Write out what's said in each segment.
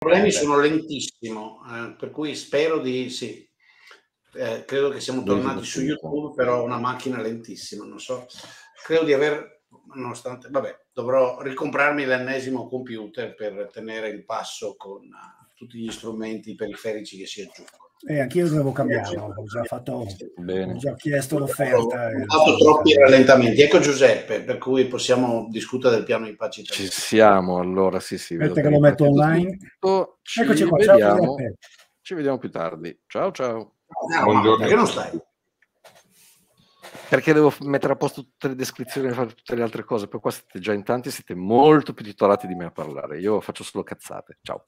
problemi sono lentissimo, per cui spero di sì. Credo che siamo tornati su YouTube, però una macchina lentissima, non so. Credo di aver, nonostante, vabbè, dovrò ricomprarmi l'ennesimo computer per tenere il passo con tutti gli strumenti periferici che si aggiungono. Anch'io devo cambiarlo, ho già chiesto l'offerta. Ho fatto troppi rallentamenti. Ecco Giuseppe, per cui possiamo discutere del piano di pace italiano. Ci siamo, allora, sì. Aspetta che lo metto online. Eccoci qua, ciao Giuseppe. Ci vediamo più tardi. Ciao. Buongiorno. Perché non stai? Perché devo mettere a posto tutte le descrizioni e fare tutte le altre cose. Poi qua siete già in tanti, siete molto più titolati di me a parlare. Io faccio solo cazzate. Ciao.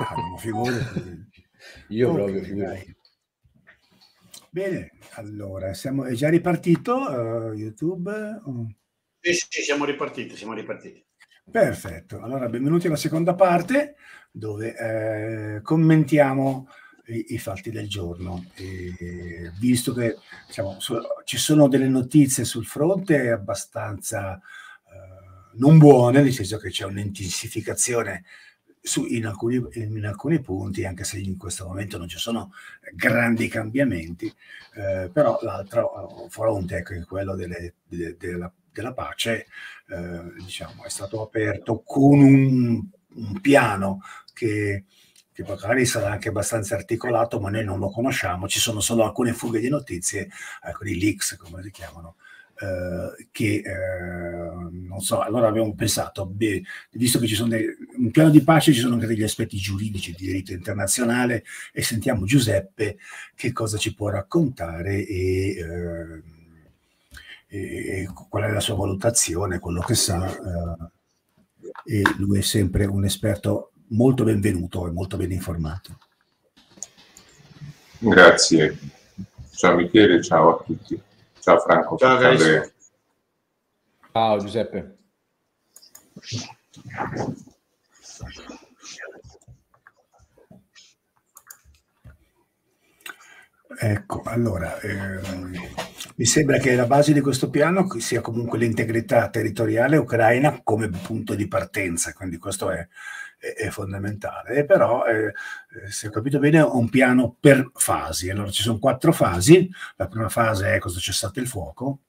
Io proprio figurati. Bene, allora è già ripartito YouTube? Sì, siamo ripartiti. Perfetto, allora benvenuti alla seconda parte dove commentiamo i fatti del giorno. Visto che ci sono delle notizie sul fronte abbastanza non buone, nel senso che c'è un'intensificazione in alcuni punti, anche se in questo momento non ci sono grandi cambiamenti, però l'altro fronte, ecco, quello della pace, è stato aperto con un piano che magari sarà anche abbastanza articolato, ma noi non lo conosciamo, ci sono solo alcune fughe di notizie, alcuni leaks, come si chiamano, non so. Allora abbiamo pensato, visto che ci sono un piano di pace, ci sono anche degli aspetti giuridici di diritto internazionale, e sentiamo Giuseppe che cosa ci può raccontare e qual è la sua valutazione, quello che sa, e lui è sempre un esperto molto benvenuto e molto ben informato. Grazie. Ciao Michele, ciao a tutti. Ciao Franco. Ciao Andrea. Ciao Giuseppe. Ecco, allora, mi sembra che la base di questo piano sia comunque l'integrità territoriale ucraina come punto di partenza, quindi questo è fondamentale. E però, se ho capito bene, è un piano per fasi. Allora, ci sono 4 fasi. La prima fase è questo cessate il fuoco,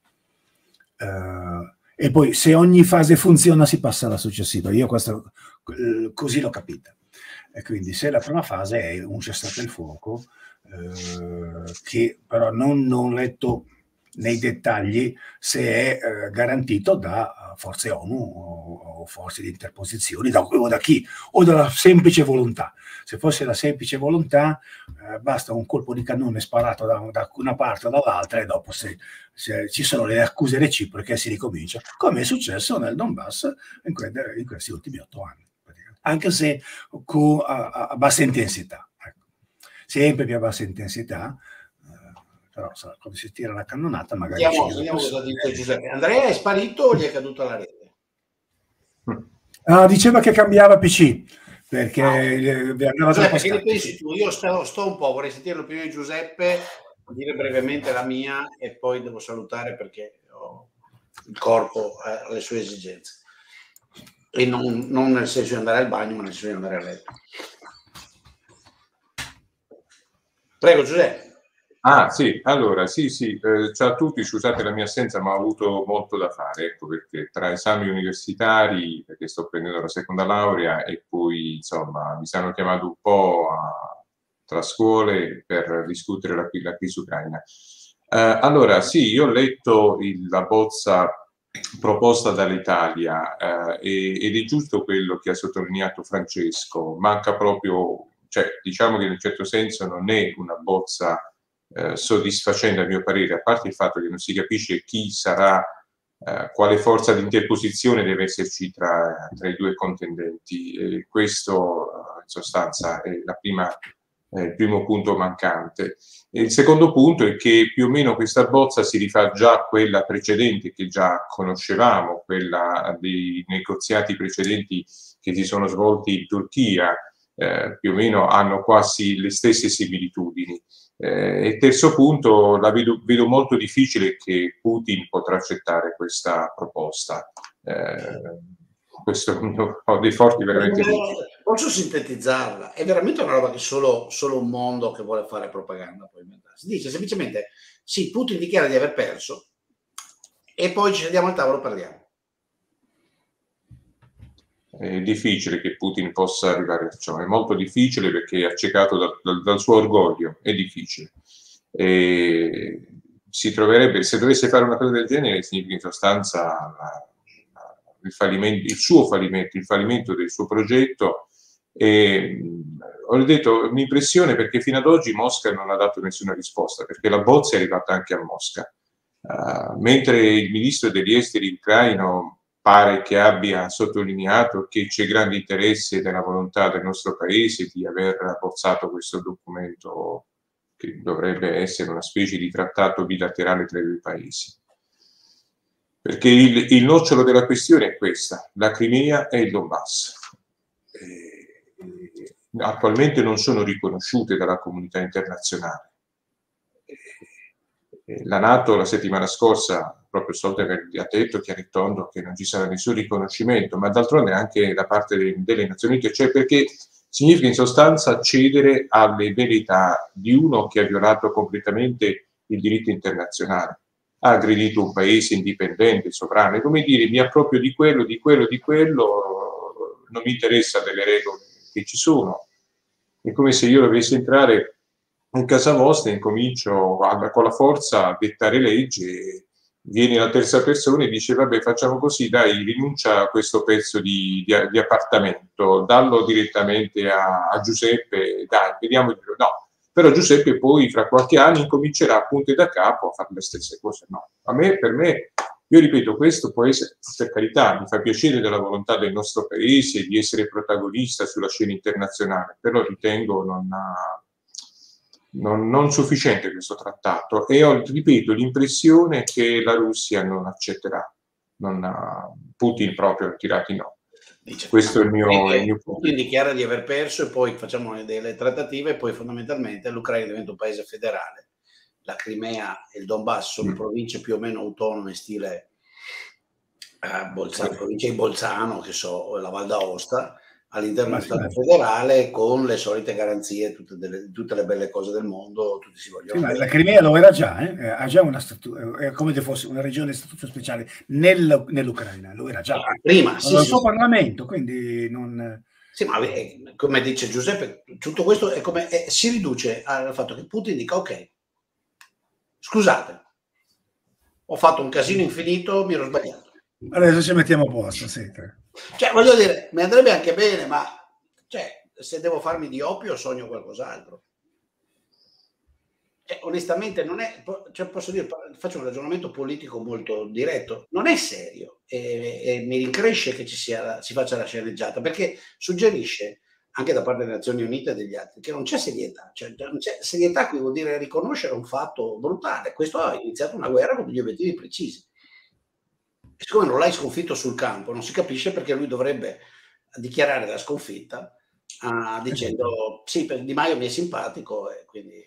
e poi se ogni fase funziona si passa alla successiva. Io questo così l'ho capita. E quindi se la prima fase è un cessate il fuoco, che però non letto nei dettagli se è garantito da forze ONU o forze di interposizione, o da chi, o dalla semplice volontà. Se fosse la semplice volontà, basta un colpo di cannone sparato da una parte o dall'altra, e dopo se ci sono le accuse reciproche si ricomincia, come è successo nel Donbass in questi ultimi 8 anni, anche se a bassa intensità. Sempre più a bassa intensità, però quando si tira la cannonata magari... Vediamo cosa dice Giuseppe. Andrea è sparito o gli è caduta la rete? Diceva che cambiava PC, perché Giuseppe, che ne pensi tu? Io sto un po', vorrei sentire l'opinione di Giuseppe, dire brevemente la mia, e poi devo salutare perché il corpo ha le sue esigenze. E non nel senso di andare al bagno, ma nel senso di andare a letto. Prego Giuseppe. Sì, allora, sì, ciao a tutti, scusate la mia assenza, ma ho avuto molto da fare, ecco perché tra esami universitari, perché sto prendendo la seconda laurea, e poi insomma mi stanno chiamando un po' tra scuole per discutere la crisi ucraina. Allora, sì, io ho letto la bozza proposta dall'Italia, ed è giusto quello che ha sottolineato Francesco, manca proprio, cioè diciamo che in un certo senso non è una bozza soddisfacente a mio parere, a parte il fatto che non si capisce chi sarà, quale forza di interposizione deve esserci tra i due contendenti, e questo in sostanza è il primo punto mancante. E il secondo punto è che più o meno questa bozza si rifà già a quella precedente che già conoscevamo, quella dei negoziati precedenti che si sono svolti in Turchia, più o meno hanno quasi le stesse similitudini. E terzo punto, la vedo molto difficile che Putin potrà accettare questa proposta. ho dei forti veramente dubbi. Posso sintetizzarla? È veramente una roba che solo un mondo che vuole fare propaganda può inventare. Si dice semplicemente, sì, Putin dichiara di aver perso e poi ci sediamo al tavolo e parliamo. È difficile che Putin possa arrivare a ciò, è molto difficile perché è accecato dal suo orgoglio, è difficile. Si troverebbe, se dovesse fare una cosa del genere, significa in sostanza il fallimento del suo progetto. Ho detto un'impressione perché fino ad oggi Mosca non ha dato nessuna risposta, perché la bozza è arrivata anche a Mosca, mentre il ministro degli esteri ucraino pare che abbia sottolineato che c'è grande interesse nella volontà del nostro paese di aver abbozzato questo documento che dovrebbe essere una specie di trattato bilaterale tra i due paesi. Perché il nocciolo della questione è questa: la Crimea e il Donbass. Attualmente non sono riconosciute dalla comunità internazionale. La NATO la settimana scorsa, proprio Stoltenberg, ha detto chiaro e tondo che non ci sarà nessun riconoscimento, ma d'altronde anche da parte delle Nazioni Unite, cioè perché significa in sostanza cedere alle verità di uno che ha violato completamente il diritto internazionale, ha aggredito un paese indipendente, sovrano, è come dire mi approprio di quello, non mi interessa delle regole che ci sono. È come se io dovessi entrare in casa vostra e incomincio con la forza a dettare leggi, viene la terza persona e dice vabbè facciamo così, dai, rinuncia a questo pezzo di appartamento, dallo direttamente a Giuseppe, dai, vediamo di no. Però Giuseppe poi fra qualche anno incomincerà a punte da capo a fare le stesse cose. No, per me, io ripeto, questo può essere, per carità, mi fa piacere della volontà del nostro paese di essere protagonista sulla scena internazionale, però ritengo non sufficiente questo trattato e ho, ripeto, l'impressione che la Russia non accetterà, Putin proprio tirati no. Dice, questo è il mio punto. Putin dichiara di aver perso e poi facciamo delle trattative e poi fondamentalmente l'Ucraina diventa un paese federale, la Crimea e il Donbass sono province più o meno autonome stile Bolzano, provincia di Bolzano, che so, la Val d'Aosta, all'interno dello Stato federale con le solite garanzie, tutte le belle cose del mondo, tutti si vogliono bene. La Crimea lo era già, ha già una è come se fosse una regione a statuto speciale nell'Ucraina, lo era già. Prima, sì, il suo Parlamento, quindi non... Sì, ma come dice Giuseppe, tutto questo è come si riduce al fatto che Putin dica ok, scusate, ho fatto un casino infinito, mi ero sbagliato. Adesso ci mettiamo a posto, sì. Cioè, voglio dire, mi andrebbe anche bene, ma cioè, se devo farmi di oppio sogno qualcos'altro. Cioè, onestamente non è, cioè, posso dire, faccio un ragionamento politico molto diretto, non è serio e mi rincresce che si faccia la sceneggiata, perché suggerisce anche da parte delle Nazioni Unite e degli altri che non c'è serietà, cioè non c'è serietà, qui vuol dire riconoscere un fatto brutale. Questo ha iniziato una guerra con degli obiettivi precisi. E siccome non l'hai sconfitto sul campo, non si capisce perché lui dovrebbe dichiarare la sconfitta dicendo sì, Di Maio mi è simpatico e quindi...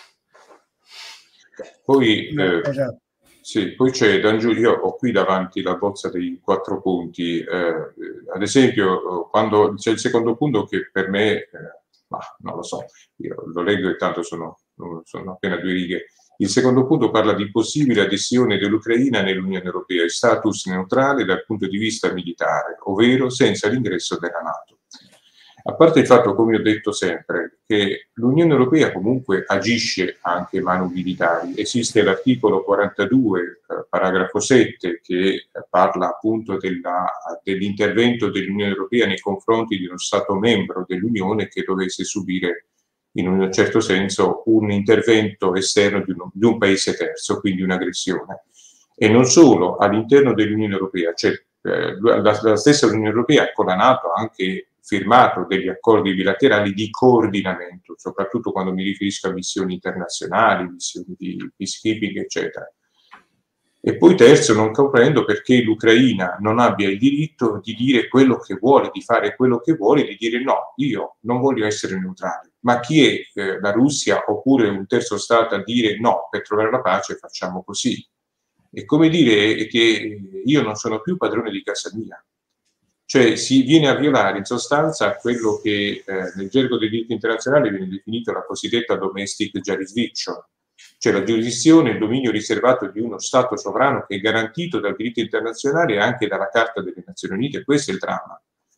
Poi, sì, poi c'è Dan Giulio, io ho qui davanti la bozza dei 4 punti, ad esempio quando c'è il secondo punto che per me, non lo so, io lo leggo e tanto sono appena 2 righe. Il secondo punto parla di possibile adesione dell'Ucraina nell'Unione Europea e status neutrale dal punto di vista militare, ovvero senza l'ingresso della NATO. A parte il fatto, come ho detto sempre, che l'Unione Europea comunque agisce anche manu militari. Esiste l'articolo 42, paragrafo 7, che parla appunto dell'intervento dell'Unione Europea nei confronti di uno Stato membro dell'Unione che dovesse subire in un certo senso un intervento esterno di un paese terzo, quindi un'aggressione. E non solo, all'interno dell'Unione Europea, cioè la stessa Unione Europea con la NATO ha anche firmato degli accordi bilaterali di coordinamento, soprattutto quando mi riferisco a missioni internazionali, missioni di peacekeeping, eccetera. E poi terzo, non comprendo perché l'Ucraina non abbia il diritto di dire quello che vuole, di fare quello che vuole, di dire no, io non voglio essere neutrale. Ma chi è la Russia oppure un terzo Stato a dire no, per trovare la pace facciamo così? È come dire che io non sono più padrone di casa mia. Cioè si viene a violare in sostanza quello che nel gergo del diritto internazionale viene definito la cosiddetta domestic jurisdiction, cioè la giurisdizione, il dominio riservato di uno Stato sovrano che è garantito dal diritto internazionale e anche dalla Carta delle Nazioni Unite. Questo è il dramma.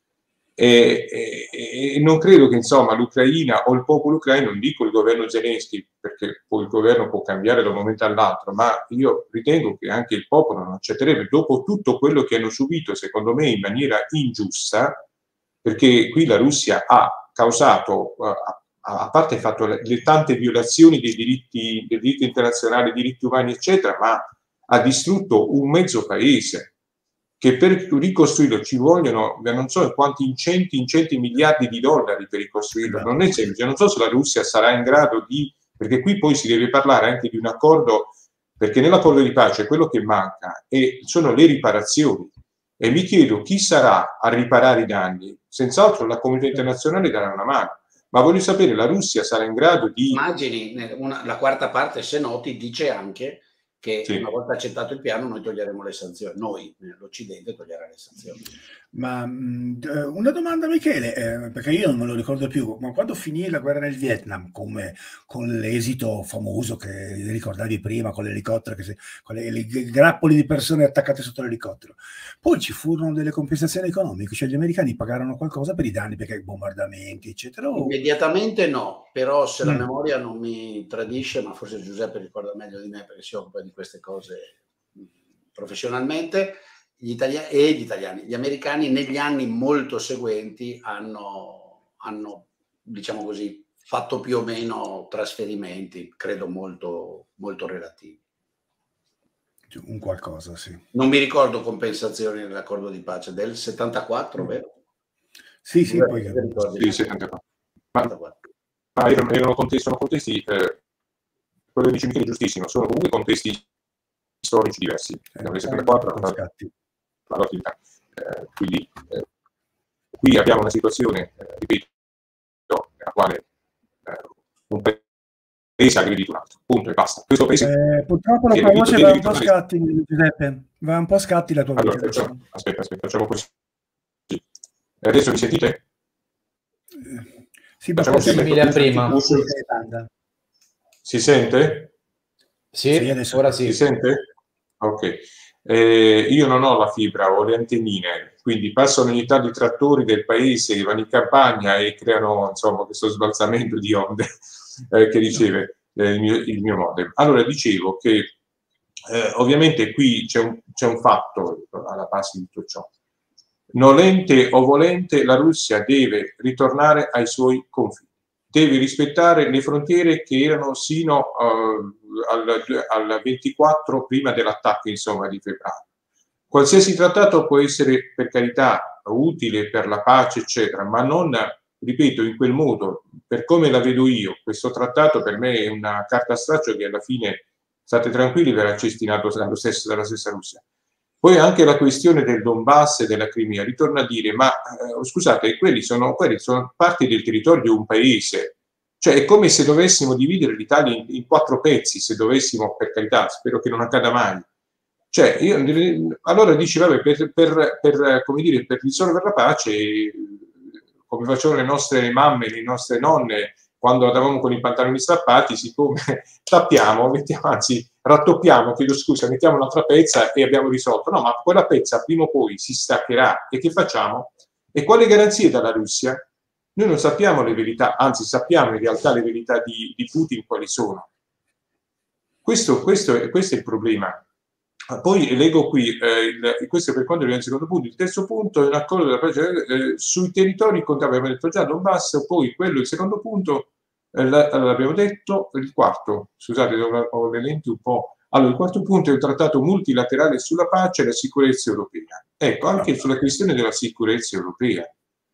E non credo che insomma l'Ucraina o il popolo ucraino, non dico il governo Zelensky, perché poi il governo può cambiare da un momento all'altro, ma io ritengo che anche il popolo non accetterebbe, dopo tutto quello che hanno subito, secondo me in maniera ingiusta, perché qui la Russia ha causato, a parte fatto le tante violazioni del diritto internazionale, diritti umani eccetera, ma ha distrutto un mezzo paese, che per ricostruirlo ci vogliono non so quanti incenti miliardi di dollari per ricostruirlo. Non è semplice, non so se la Russia sarà in grado di, perché qui poi si deve parlare anche di un accordo, perché nell'accordo di pace quello che manca sono le riparazioni, e mi chiedo chi sarà a riparare i danni. Senz'altro la comunità internazionale darà una mano, ma voglio sapere, la Russia sarà in grado di... Immagini, la quarta parte, se noti, dice anche che Sì. Una volta accettato il piano noi toglieremo le sanzioni, noi, l'Occidente toglierà le sanzioni. Ma una domanda, Michele, perché io non me lo ricordo più, ma quando finì la guerra nel Vietnam, con l'esito famoso che ricordavi prima, con l'elicottero, con i grappoli di persone attaccate sotto l'elicottero, poi ci furono delle compensazioni economiche, cioè gli americani pagarono qualcosa per i danni, perché bombardamenti, eccetera? Immediatamente no, però se la memoria non mi tradisce, ma forse Giuseppe ricorda meglio di me perché si occupa di queste cose professionalmente, gli americani negli anni molto seguenti hanno diciamo così, fatto più o meno trasferimenti, credo molto, molto relativi. Un qualcosa, sì. Non mi ricordo compensazioni nell'accordo di pace del 74, vero? Sì, sì, poi... Sì, 74. Ma sono contesti, quello che dice Michele è giustissimo, sono comunque contesti storici diversi. Nel 74 quindi qui abbiamo una situazione, ripeto, nella quale un paese ha aggredito un altro, punto e basta. Questo paese purtroppo la tua voce va un po' scatti, Giuseppe, va un po' scatti la tua voce. Allora, aspetta, facciamo così. Adesso mi sentite? Sì, facciamo simile a prima. Si sente? Sì, adesso ora sì. Si sente? Ok. Io non ho la fibra, ho le antennine, quindi passano ogni tanto i trattori del paese, vanno in campagna e creano insomma questo sbalzamento di onde che riceve il mio modem. Allora dicevo che ovviamente qui c'è un fatto alla base di tutto ciò. Nolente o volente la Russia deve ritornare ai suoi confini, deve rispettare le frontiere che erano sino al 24 prima dell'attacco insomma di febbraio. Qualsiasi trattato può essere per carità utile per la pace eccetera, ma non, ripeto, in quel modo. Per come la vedo io, questo trattato per me è una carta straccio che alla fine, state tranquilli, verrà cestinato dalla stessa Russia. Poi anche la questione del Donbass e della Crimea ritorna a dire, ma scusate, quelli sono parti del territorio di un paese. Cioè è come se dovessimo dividere l'Italia in 4 pezzi, se dovessimo, per carità, spero che non accada mai. Cioè, allora dici, vabbè, come dire, per risolvere la pace, come facevano le nostre mamme, le nostre nonne, quando andavamo con i pantaloni strappati, siccome tappiamo, anzi rattoppiamo, chiedo scusa, mettiamo un'altra pezza e abbiamo risolto. No, ma quella pezza prima o poi si staccherà. E che facciamo? E quale garanzie dalla Russia? Noi non sappiamo le verità, anzi sappiamo in realtà le verità di Putin quali sono. Questo è il problema. Poi leggo qui, questo per quanto riguarda il secondo punto. Il terzo punto è un accordo della pace sui territori, abbiamo detto già Donbass, poi quello, il secondo punto, l'abbiamo detto, il quarto, scusate, ho le lenti un po'. Allora, il quarto punto è un trattato multilaterale sulla pace e la sicurezza europea. Ecco, anche sulla questione della sicurezza europea.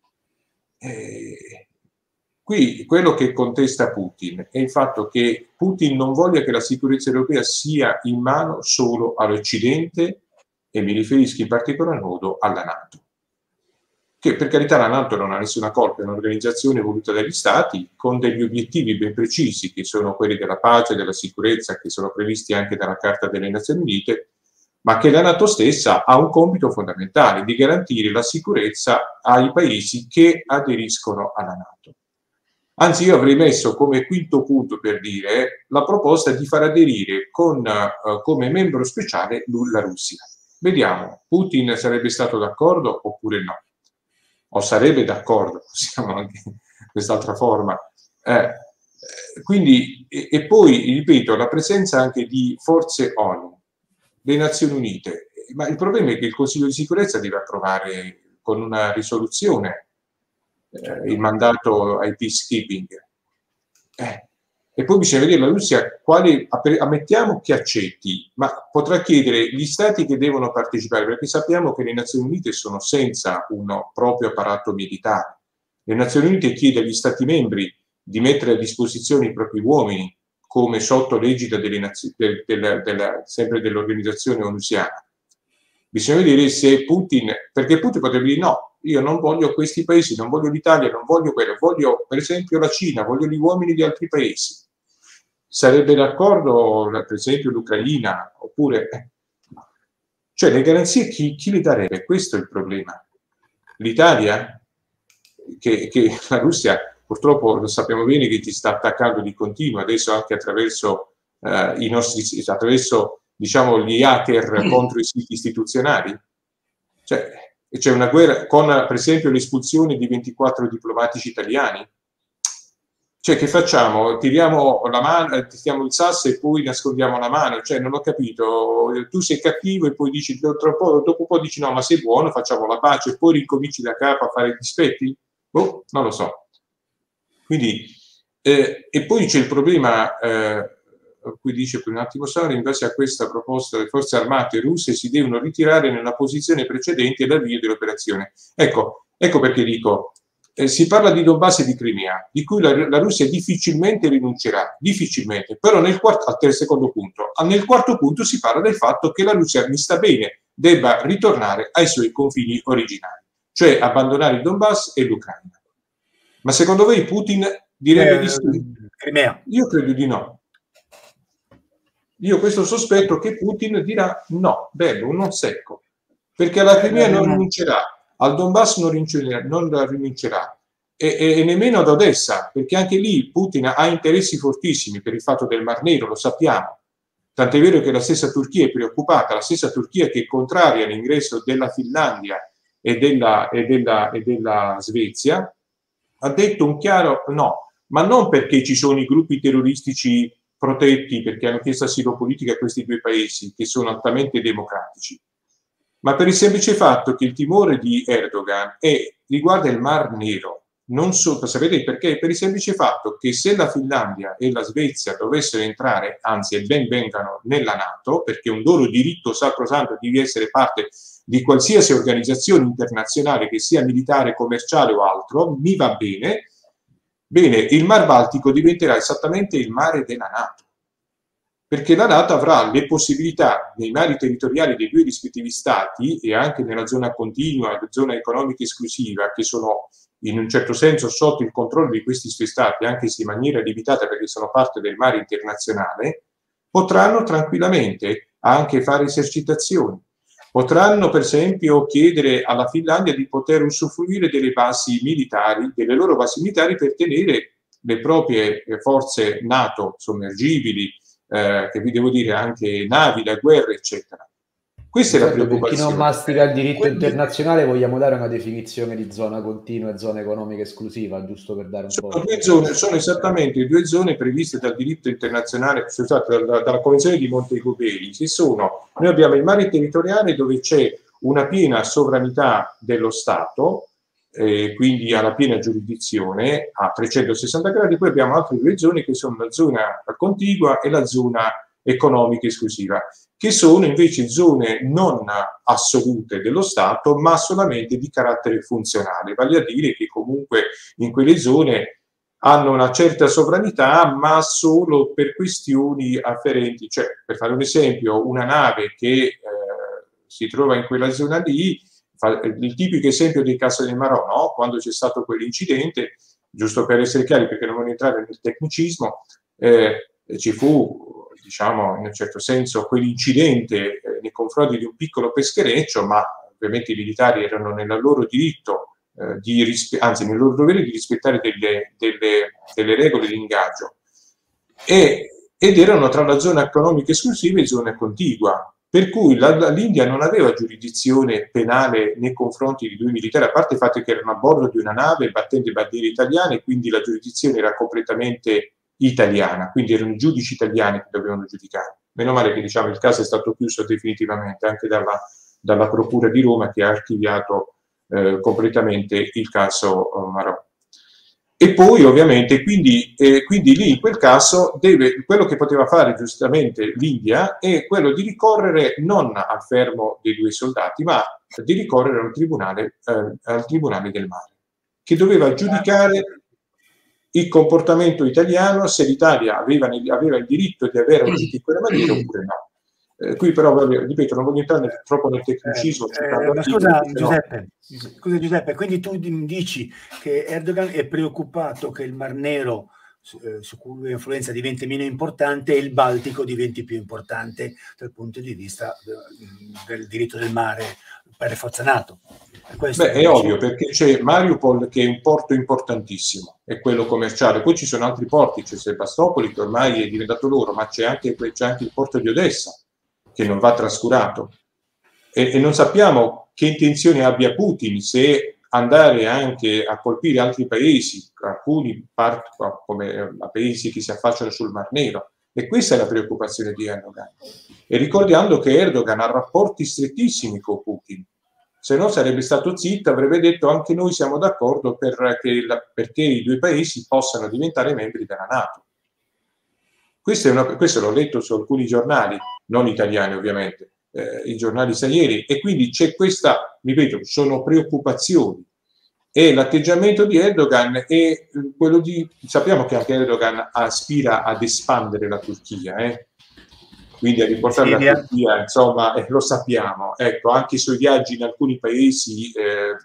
Qui quello che contesta Putin è il fatto che Putin non voglia che la sicurezza europea sia in mano solo all'Occidente, e mi riferisco in particolar modo alla NATO. Che per carità la NATO non ha nessuna colpa, è un'organizzazione voluta dagli Stati con degli obiettivi ben precisi, che sono quelli della pace e della sicurezza, che sono previsti anche dalla Carta delle Nazioni Unite, ma che la NATO stessa ha un compito fondamentale di garantire la sicurezza ai paesi che aderiscono alla NATO. Anzi, io avrei messo come quinto punto, per dire, la proposta di far aderire come membro speciale la Russia. Vediamo, Putin sarebbe stato d'accordo oppure no? O sarebbe d'accordo, possiamo anche quest'altra forma. Quindi, e poi, ripeto, la presenza anche di forze ONU, le Nazioni Unite, ma il problema è che il Consiglio di sicurezza deve approvare con una risoluzione il mandato ai peacekeeping. E poi bisogna vedere la Russia quale, ammettiamo che accetti, ma potrà chiedere gli stati che devono partecipare, perché sappiamo che le Nazioni Unite sono senza un proprio apparato militare. Le Nazioni Unite chiede agli stati membri di mettere a disposizione i propri uomini come sotto l'egida sempre dell'organizzazione onusiana. Bisogna vedere se Putin, perché Putin potrebbe dire no, io non voglio questi paesi, non voglio l'Italia, non voglio quello, voglio per esempio la Cina, voglio gli uomini di altri paesi. Sarebbe d'accordo per esempio l'Ucraina, oppure... Cioè le garanzie chi le darebbe? Questo è il problema. L'Italia? Che la Russia purtroppo lo sappiamo bene che ti sta attaccando di continuo, adesso anche attraverso i nostri, attraverso diciamo gli hacker contro i siti istituzionali. Cioè, c'è una guerra con per esempio l'espulsione di 24 diplomatici italiani. Cioè, che facciamo? Tiriamo la mano, tiriamo il sasso e poi nascondiamo la mano? Cioè, non ho capito. Tu sei cattivo e poi dici, dopo un po' dici no, ma sei buono, facciamo la pace e poi ricominci da capo a fare i dispetti? Boh, non lo so. Quindi, e poi c'è il problema, qui dice per un attimo Sara, in base a questa proposta le forze armate russe si devono ritirare nella posizione precedente all'avvio dell'operazione. Ecco perché dico, si parla di Donbass e di Crimea, di cui la Russia difficilmente rinuncerà, difficilmente, però al secondo punto. Nel quarto punto si parla del fatto che la Russia, mi sta bene, debba ritornare ai suoi confini originari, cioè abbandonare il Donbass e l'Ucraina. Ma secondo voi Putin direbbe di sì? Crimea. Io credo di no. Io ho questo sospetto che Putin dirà no, bello, non secco, perché alla Crimea non rinuncerà, al Donbass non rinuncerà e nemmeno ad Odessa, perché anche lì Putin ha interessi fortissimi per il fatto del Mar Nero, lo sappiamo. Tant'è vero che la stessa Turchia è preoccupata, la stessa Turchia che è contraria all'ingresso della Finlandia e della Svezia, ha detto un chiaro no, ma non perché ci sono i gruppi terroristici protetti, perché hanno chiesto asilo politico a questi due paesi, che sono altamente democratici, ma per il semplice fatto che il timore di Erdogan riguarda il Mar Nero. Non solo, sapete perché? Per il semplice fatto che se la Finlandia e la Svezia dovessero entrare, anzi e ben vengano, nella NATO, perché è un loro diritto sacrosanto di essere parte di qualsiasi organizzazione internazionale, che sia militare, commerciale o altro, mi va bene. Bene, il Mar Baltico diventerà esattamente il mare della NATO, perché la NATO avrà le possibilità nei mari territoriali dei due rispettivi stati e anche nella zona continua, la zona economica esclusiva, che sono in un certo senso sotto il controllo di questi suoi stati, anche se in maniera limitata perché sono parte del mare internazionale, potranno tranquillamente anche fare esercitazioni. Potranno per esempio chiedere alla Finlandia di poter usufruire delle basi militari, delle loro basi militari per tenere le proprie forze NATO sommergibili, che vi devo dire anche navi da guerra, eccetera. Questa è la preoccupazione. Per chi non mastica il diritto internazionale vogliamo dare una definizione di zona continua e zona economica esclusiva, giusto per dare un po'... Sono esattamente due zone previste dal diritto internazionale, scusate, dalla Convenzione di Montego Bay, che sono, noi abbiamo il mare territoriale dove c'è una piena sovranità dello Stato, quindi alla piena giurisdizione a 360 gradi, poi abbiamo altre due zone che sono la zona contigua e la zona economica esclusiva, che sono invece zone non assolute dello Stato, ma solamente di carattere funzionale, vale a dire che comunque in quelle zone hanno una certa sovranità, ma solo per questioni afferenti. Cioè, per fare un esempio, una nave che si trova in quella zona lì, il tipico esempio del caso del Marò, no? Quando c'è stato quell'incidente, giusto per essere chiari, perché non voglio entrare nel tecnicismo, ci fu, diciamo, in un certo senso, quell'incidente nei confronti di un piccolo peschereccio, ma ovviamente i militari erano nel loro diritto, anzi nel loro dovere di rispettare delle regole di ingaggio, ed erano tra la zona economica esclusiva e zona contigua. Per cui l'India non aveva giurisdizione penale nei confronti di due militari, a parte il fatto che erano a bordo di una nave battendo bandiere italiane, quindi la giurisdizione era completamente italiana, quindi erano i giudici italiani che dovevano giudicare. Meno male che diciamo, il caso è stato chiuso definitivamente anche dalla Procura di Roma, che ha archiviato completamente il caso Marò. E poi ovviamente, quindi lì in quel caso quello che poteva fare giustamente l'India è quello di ricorrere non al fermo dei due soldati, ma di ricorrere al tribunale del mare, che doveva giudicare il comportamento italiano, se l'Italia aveva il diritto di avere agito in quella maniera oppure no. Qui però, ripeto, non voglio entrare troppo nel tecnicismo. Scusa Giuseppe, quindi tu dici che Erdogan è preoccupato che il Mar Nero, su cui l'influenza diventi meno importante, e il Baltico diventi più importante dal punto di vista del diritto del mare per le forze NATO. È ovvio, perché c'è Mariupol, che è un porto importantissimo, è quello commerciale, poi ci sono altri porti, c'è Sebastopoli che ormai è diventato loro, ma c'è anche il porto di Odessa, che non va trascurato, e non sappiamo che intenzioni abbia Putin, se andare anche a colpire altri paesi, alcuni come paesi che si affacciano sul Mar Nero, e questa è la preoccupazione di Erdogan. E ricordando che Erdogan ha rapporti strettissimi con Putin, se no sarebbe stato zitto, avrebbe detto anche noi siamo d'accordo perché i due paesi possano diventare membri della NATO. Questo l'ho letto su alcuni giornali, non italiani ovviamente, i giornali stranieri, e quindi c'è questa, ripeto, sono preoccupazioni. E l'atteggiamento di Erdogan è quello sappiamo che anche Erdogan aspira ad espandere la Turchia, quindi a riportare la Turchia, insomma, lo sappiamo, ecco, anche i suoi viaggi in alcuni paesi,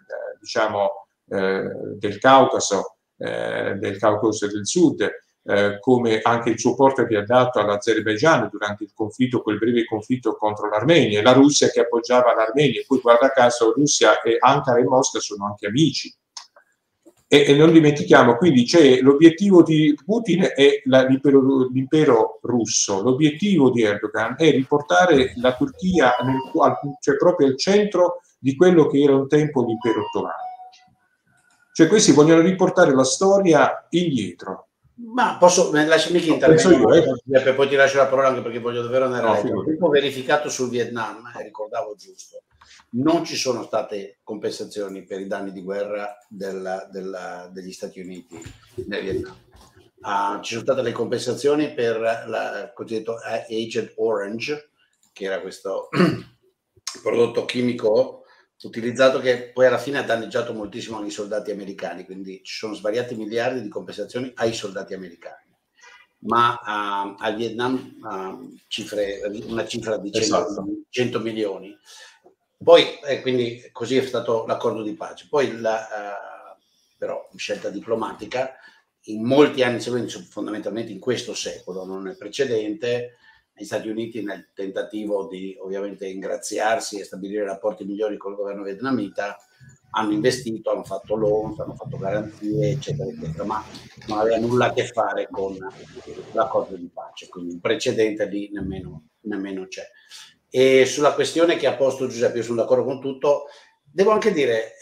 del Caucaso del Sud, come anche il supporto che ha dato all'Azerbaigian durante il conflitto, quel breve conflitto contro l'Armenia, e la Russia che appoggiava l'Armenia, e poi guarda caso Russia e Ankara e Mosca sono anche amici. E non dimentichiamo, quindi c'è l'obiettivo di Putin è l'impero russo, l'obiettivo di Erdogan è riportare la Turchia cioè proprio al centro di quello che era un tempo l'impero ottomano. Cioè questi vogliono riportare la storia indietro. Ma lasciami che intervengo, poi ti lascio la parola anche perché voglio davvero andare a leggere. Ho verificato sul Vietnam, ricordavo giusto, non ci sono state compensazioni per i danni di guerra degli Stati Uniti nel Vietnam. Ci sono state le compensazioni per il cosiddetto Agent Orange, che era questo prodotto chimico utilizzato che poi alla fine ha danneggiato moltissimo anche i soldati americani, quindi ci sono svariati miliardi di compensazioni ai soldati americani, ma al Vietnam una cifra di 100 milioni. Poi quindi così è stato l'accordo di pace. Poi però scelta diplomatica in molti anni seguenti, fondamentalmente in questo secolo, non nel precedente, gli Stati Uniti, nel tentativo di ovviamente ingraziarsi e stabilire rapporti migliori con il governo vietnamita, hanno investito, hanno fatto loans, hanno fatto garanzie, eccetera, eccetera, ma non aveva nulla a che fare con l'accordo di pace, quindi un precedente lì nemmeno c'è. E sulla questione che ha posto Giuseppe, io sono d'accordo con tutto, devo anche dire,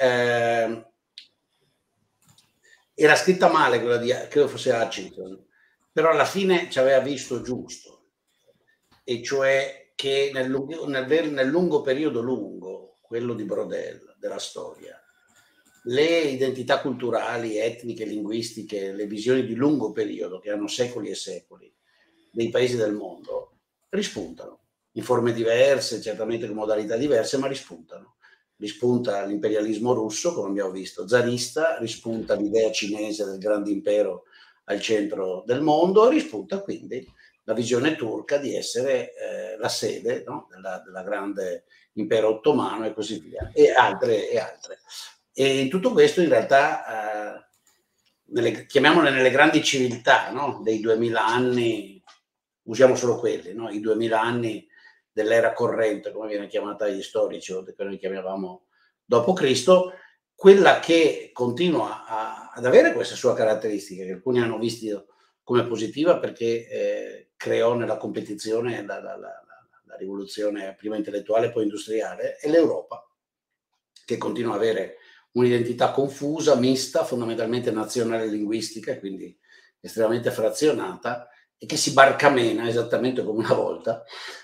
era scritta male quella di, credo fosse Hutchinson, però alla fine ci aveva visto giusto. E cioè che nel lungo periodo quello di Brodel, della storia, le identità culturali, etniche, linguistiche, le visioni di lungo periodo che hanno secoli e secoli dei paesi del mondo rispuntano in forme diverse, certamente con modalità diverse, ma rispuntano. Rispunta l'imperialismo russo, come abbiamo visto, zarista, rispunta l'idea cinese del grande impero al centro del mondo, rispunta quindi la visione turca di essere la sede, no? della grande impero ottomano e così via, e altre. E in tutto questo in realtà, chiamiamole nelle grandi civiltà, no? dei 2000 anni, usiamo solo quelli, no? I 2000 anni dell'era corrente, come viene chiamata agli storici, o che noi chiamavamo dopo Cristo, quella che continua ad avere queste sue caratteristiche, che alcuni hanno visto come positiva perché creò nella competizione la rivoluzione prima intellettuale poi industriale, è l'Europa, che continua ad avere un'identità confusa, mista, fondamentalmente nazionale linguistica, quindi estremamente frazionata, e che si barcamena esattamente come una volta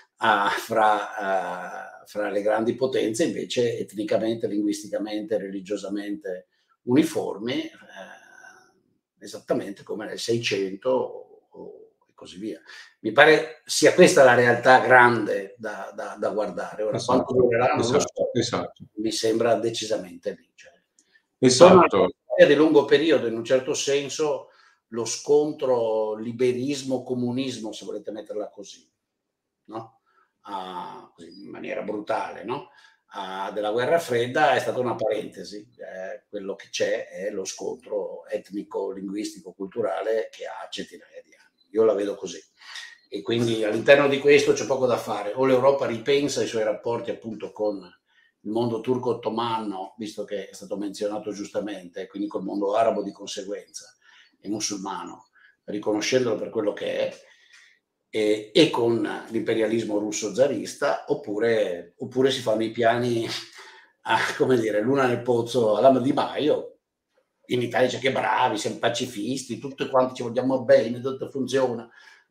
fra le grandi potenze, invece etnicamente, linguisticamente, religiosamente uniformi, esattamente come nel 600 e così via. Mi pare sia questa la realtà grande da guardare. Ora, esatto, quanto durerà non lo so, esatto. Mi sembra decisamente vincere. Esatto. Di lungo periodo, in un certo senso, lo scontro liberismo-comunismo, se volete metterla così, no? Così, in maniera brutale, no? Della guerra fredda è stata una parentesi. Quello che c'è è lo scontro etnico, linguistico, culturale che ha centinaia di anni. Io la vedo così. E quindi all'interno di questo c'è poco da fare. O l'Europa ripensa i suoi rapporti appunto con il mondo turco-ottomano, visto che è stato menzionato giustamente, quindi col mondo arabo di conseguenza e musulmano, riconoscendolo per quello che è, e con l'imperialismo russo zarista, oppure si fanno i piani, come dire, l'una nel pozzo alla Di Maio. In Italia c'è che bravi, siamo pacifisti, tutti quanti ci vogliamo bene, tutto funziona.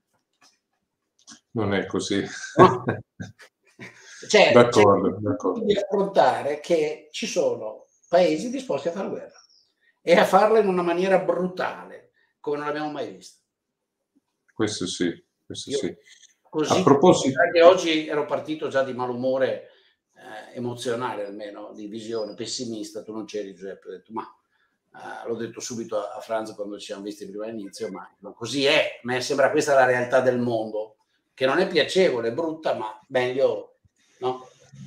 Non è così. No? Cioè, d'accordo. Devi affrontare che ci sono paesi disposti a fare guerra e a farla in una maniera brutale, come non l'abbiamo mai vista. Questo sì. Così, a proposito, anche oggi ero partito già di malumore emozionale, almeno di visione pessimista. Tu non c'eri, Giuseppe, ho detto, ma l'ho detto subito a Franz quando ci siamo visti prima all'inizio, ma così è. A me sembra questa la realtà del mondo, che non è piacevole, è brutta, ma meglio, no?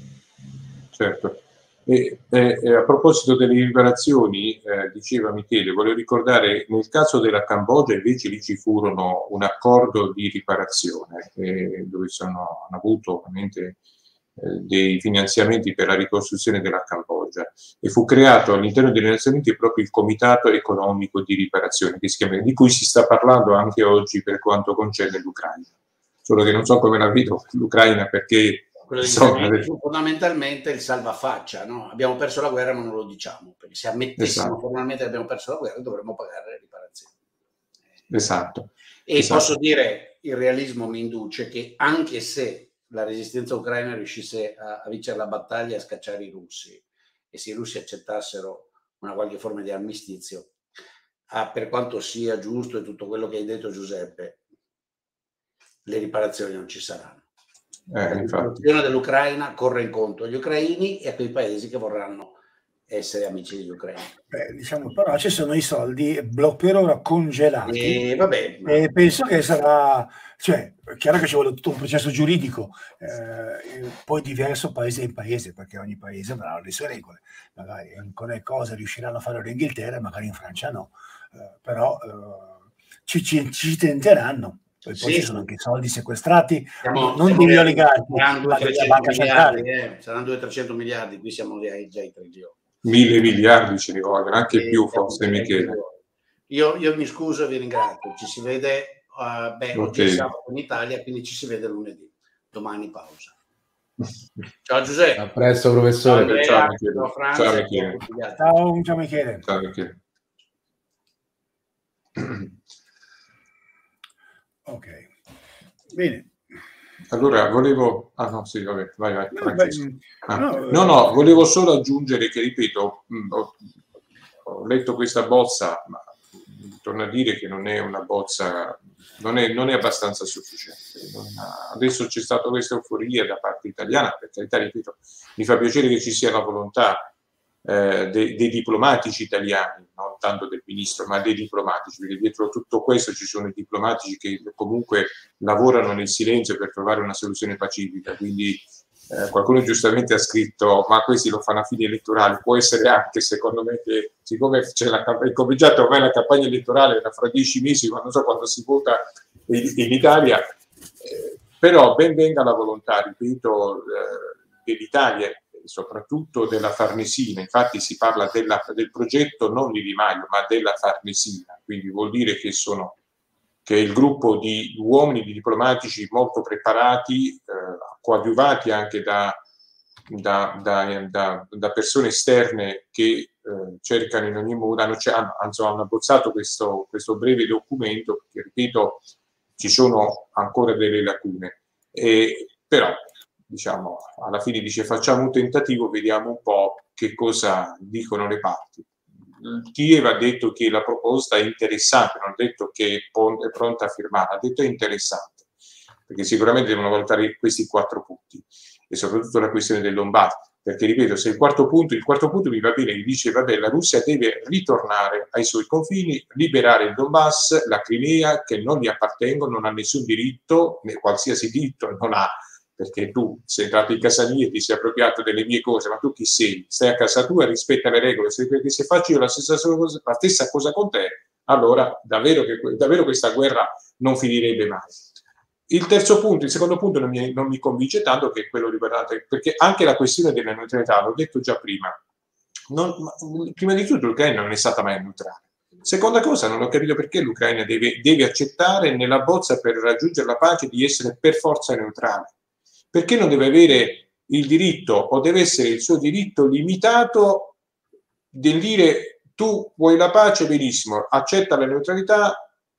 Certo. E a proposito delle riparazioni, diceva Michele, volevo ricordare, nel caso della Cambogia invece lì ci furono un accordo di riparazione dove hanno avuto ovviamente dei finanziamenti per la ricostruzione della Cambogia, e fu creato all'interno delle Nazioni Unite proprio il Comitato Economico di Riparazione, che si chiama, di cui si sta parlando anche oggi per quanto concerne l'Ucraina. Solo che non so come la vedo l'Ucraina, perché fondamentalmente il salvafaccia, no? Abbiamo perso la guerra ma non lo diciamo, perché se ammettessimo formalmente che abbiamo perso la guerra dovremmo pagare le riparazioni. Esatto. Posso dire, il realismo mi induce che anche se la resistenza ucraina riuscisse a vincere la battaglia e a scacciare i russi, e se i russi accettassero una qualche forma di armistizio, per quanto sia giusto e tutto quello che hai detto, Giuseppe, le riparazioni non ci saranno. La situazione dell'Ucraina corre in conto agli ucraini e a quei paesi che vorranno essere amici degli ucraini. Diciamo, però ci sono i soldi per ora congelati e penso che sarà, cioè, è chiaro che ci vuole tutto un processo giuridico, poi diverso paese in paese, perché ogni paese avrà le sue regole. Magari alcune cose riusciranno a fare l'Inghilterra, magari in Francia no, però ci tenteranno. Poi ci sono anche soldi sequestrati, non degli oligarchi, ma della banca centrale. Saranno 200-300 miliardi, qui siamo già ai 3 trilioni. 1000 miliardi ce ne vogliono, anche più forse, Michele. Io mi scuso e vi ringrazio. Ci si vede, oggi è sabato in Italia, quindi ci si vede lunedì. Domani pausa. Ciao Giuseppe. A presto professore. Ciao Michele. Ciao Michele. Ciao Michele. Ok, bene. Allora volevo... no, sì, vabbè, vai. No, volevo solo aggiungere che, ripeto, ho letto questa bozza, ma torno a dire che non è una bozza, non è abbastanza sufficiente. Adesso c'è stata questa euforia da parte italiana, per carità, ripeto, mi fa piacere che ci sia la volontà dei diplomatici italiani, non tanto del ministro, ma dei diplomatici, perché dietro tutto questo ci sono i diplomatici che comunque lavorano nel silenzio per trovare una soluzione pacifica. Quindi qualcuno giustamente ha scritto, ma questi lo fanno a fini elettorali. Può essere anche, secondo me, che siccome c'è è cominciata ormai la campagna elettorale fra 10 mesi, ma non so quando si vota in Italia, però ben venga la volontà, ripeto, dell'Italia, soprattutto della Farnesina. Infatti si parla del progetto non di Di Maio, ma della Farnesina, quindi vuol dire che è il gruppo di uomini, di diplomatici molto preparati, coadiuvati anche da persone esterne che cercano in ogni modo, hanno abbozzato questo breve documento, perché ripeto ci sono ancora delle lacune, però diciamo alla fine dice facciamo un tentativo, vediamo un po' che cosa dicono le parti. Kiev ha detto che la proposta è interessante, non ha detto che è pronta a firmare, ha detto è interessante, perché sicuramente devono valutare questi 4 punti e soprattutto la questione del Donbass, perché ripeto, se il quarto punto mi va bene, dice vabbè, la Russia deve ritornare ai suoi confini, liberare il Donbass, la Crimea, che non gli appartengono, non ha nessun diritto, qualsiasi diritto non ha, perché tu sei entrato in casa mia e ti sei appropriato delle mie cose, ma tu chi sei? Stai a casa tua, rispetta le regole, perché se faccio io la stessa cosa con te, allora davvero questa guerra non finirebbe mai. Il secondo punto non mi convince tanto, che è quello riguardante, perché anche la questione della neutralità, l'ho detto già prima, prima di tutto l'Ucraina non è stata mai neutrale. Seconda cosa, non ho capito perché l'Ucraina deve accettare nella bozza per raggiungere la pace di essere per forza neutrale. Perché non deve avere il diritto, o deve essere il suo diritto limitato del dire tu vuoi la pace, benissimo, accetta la neutralità,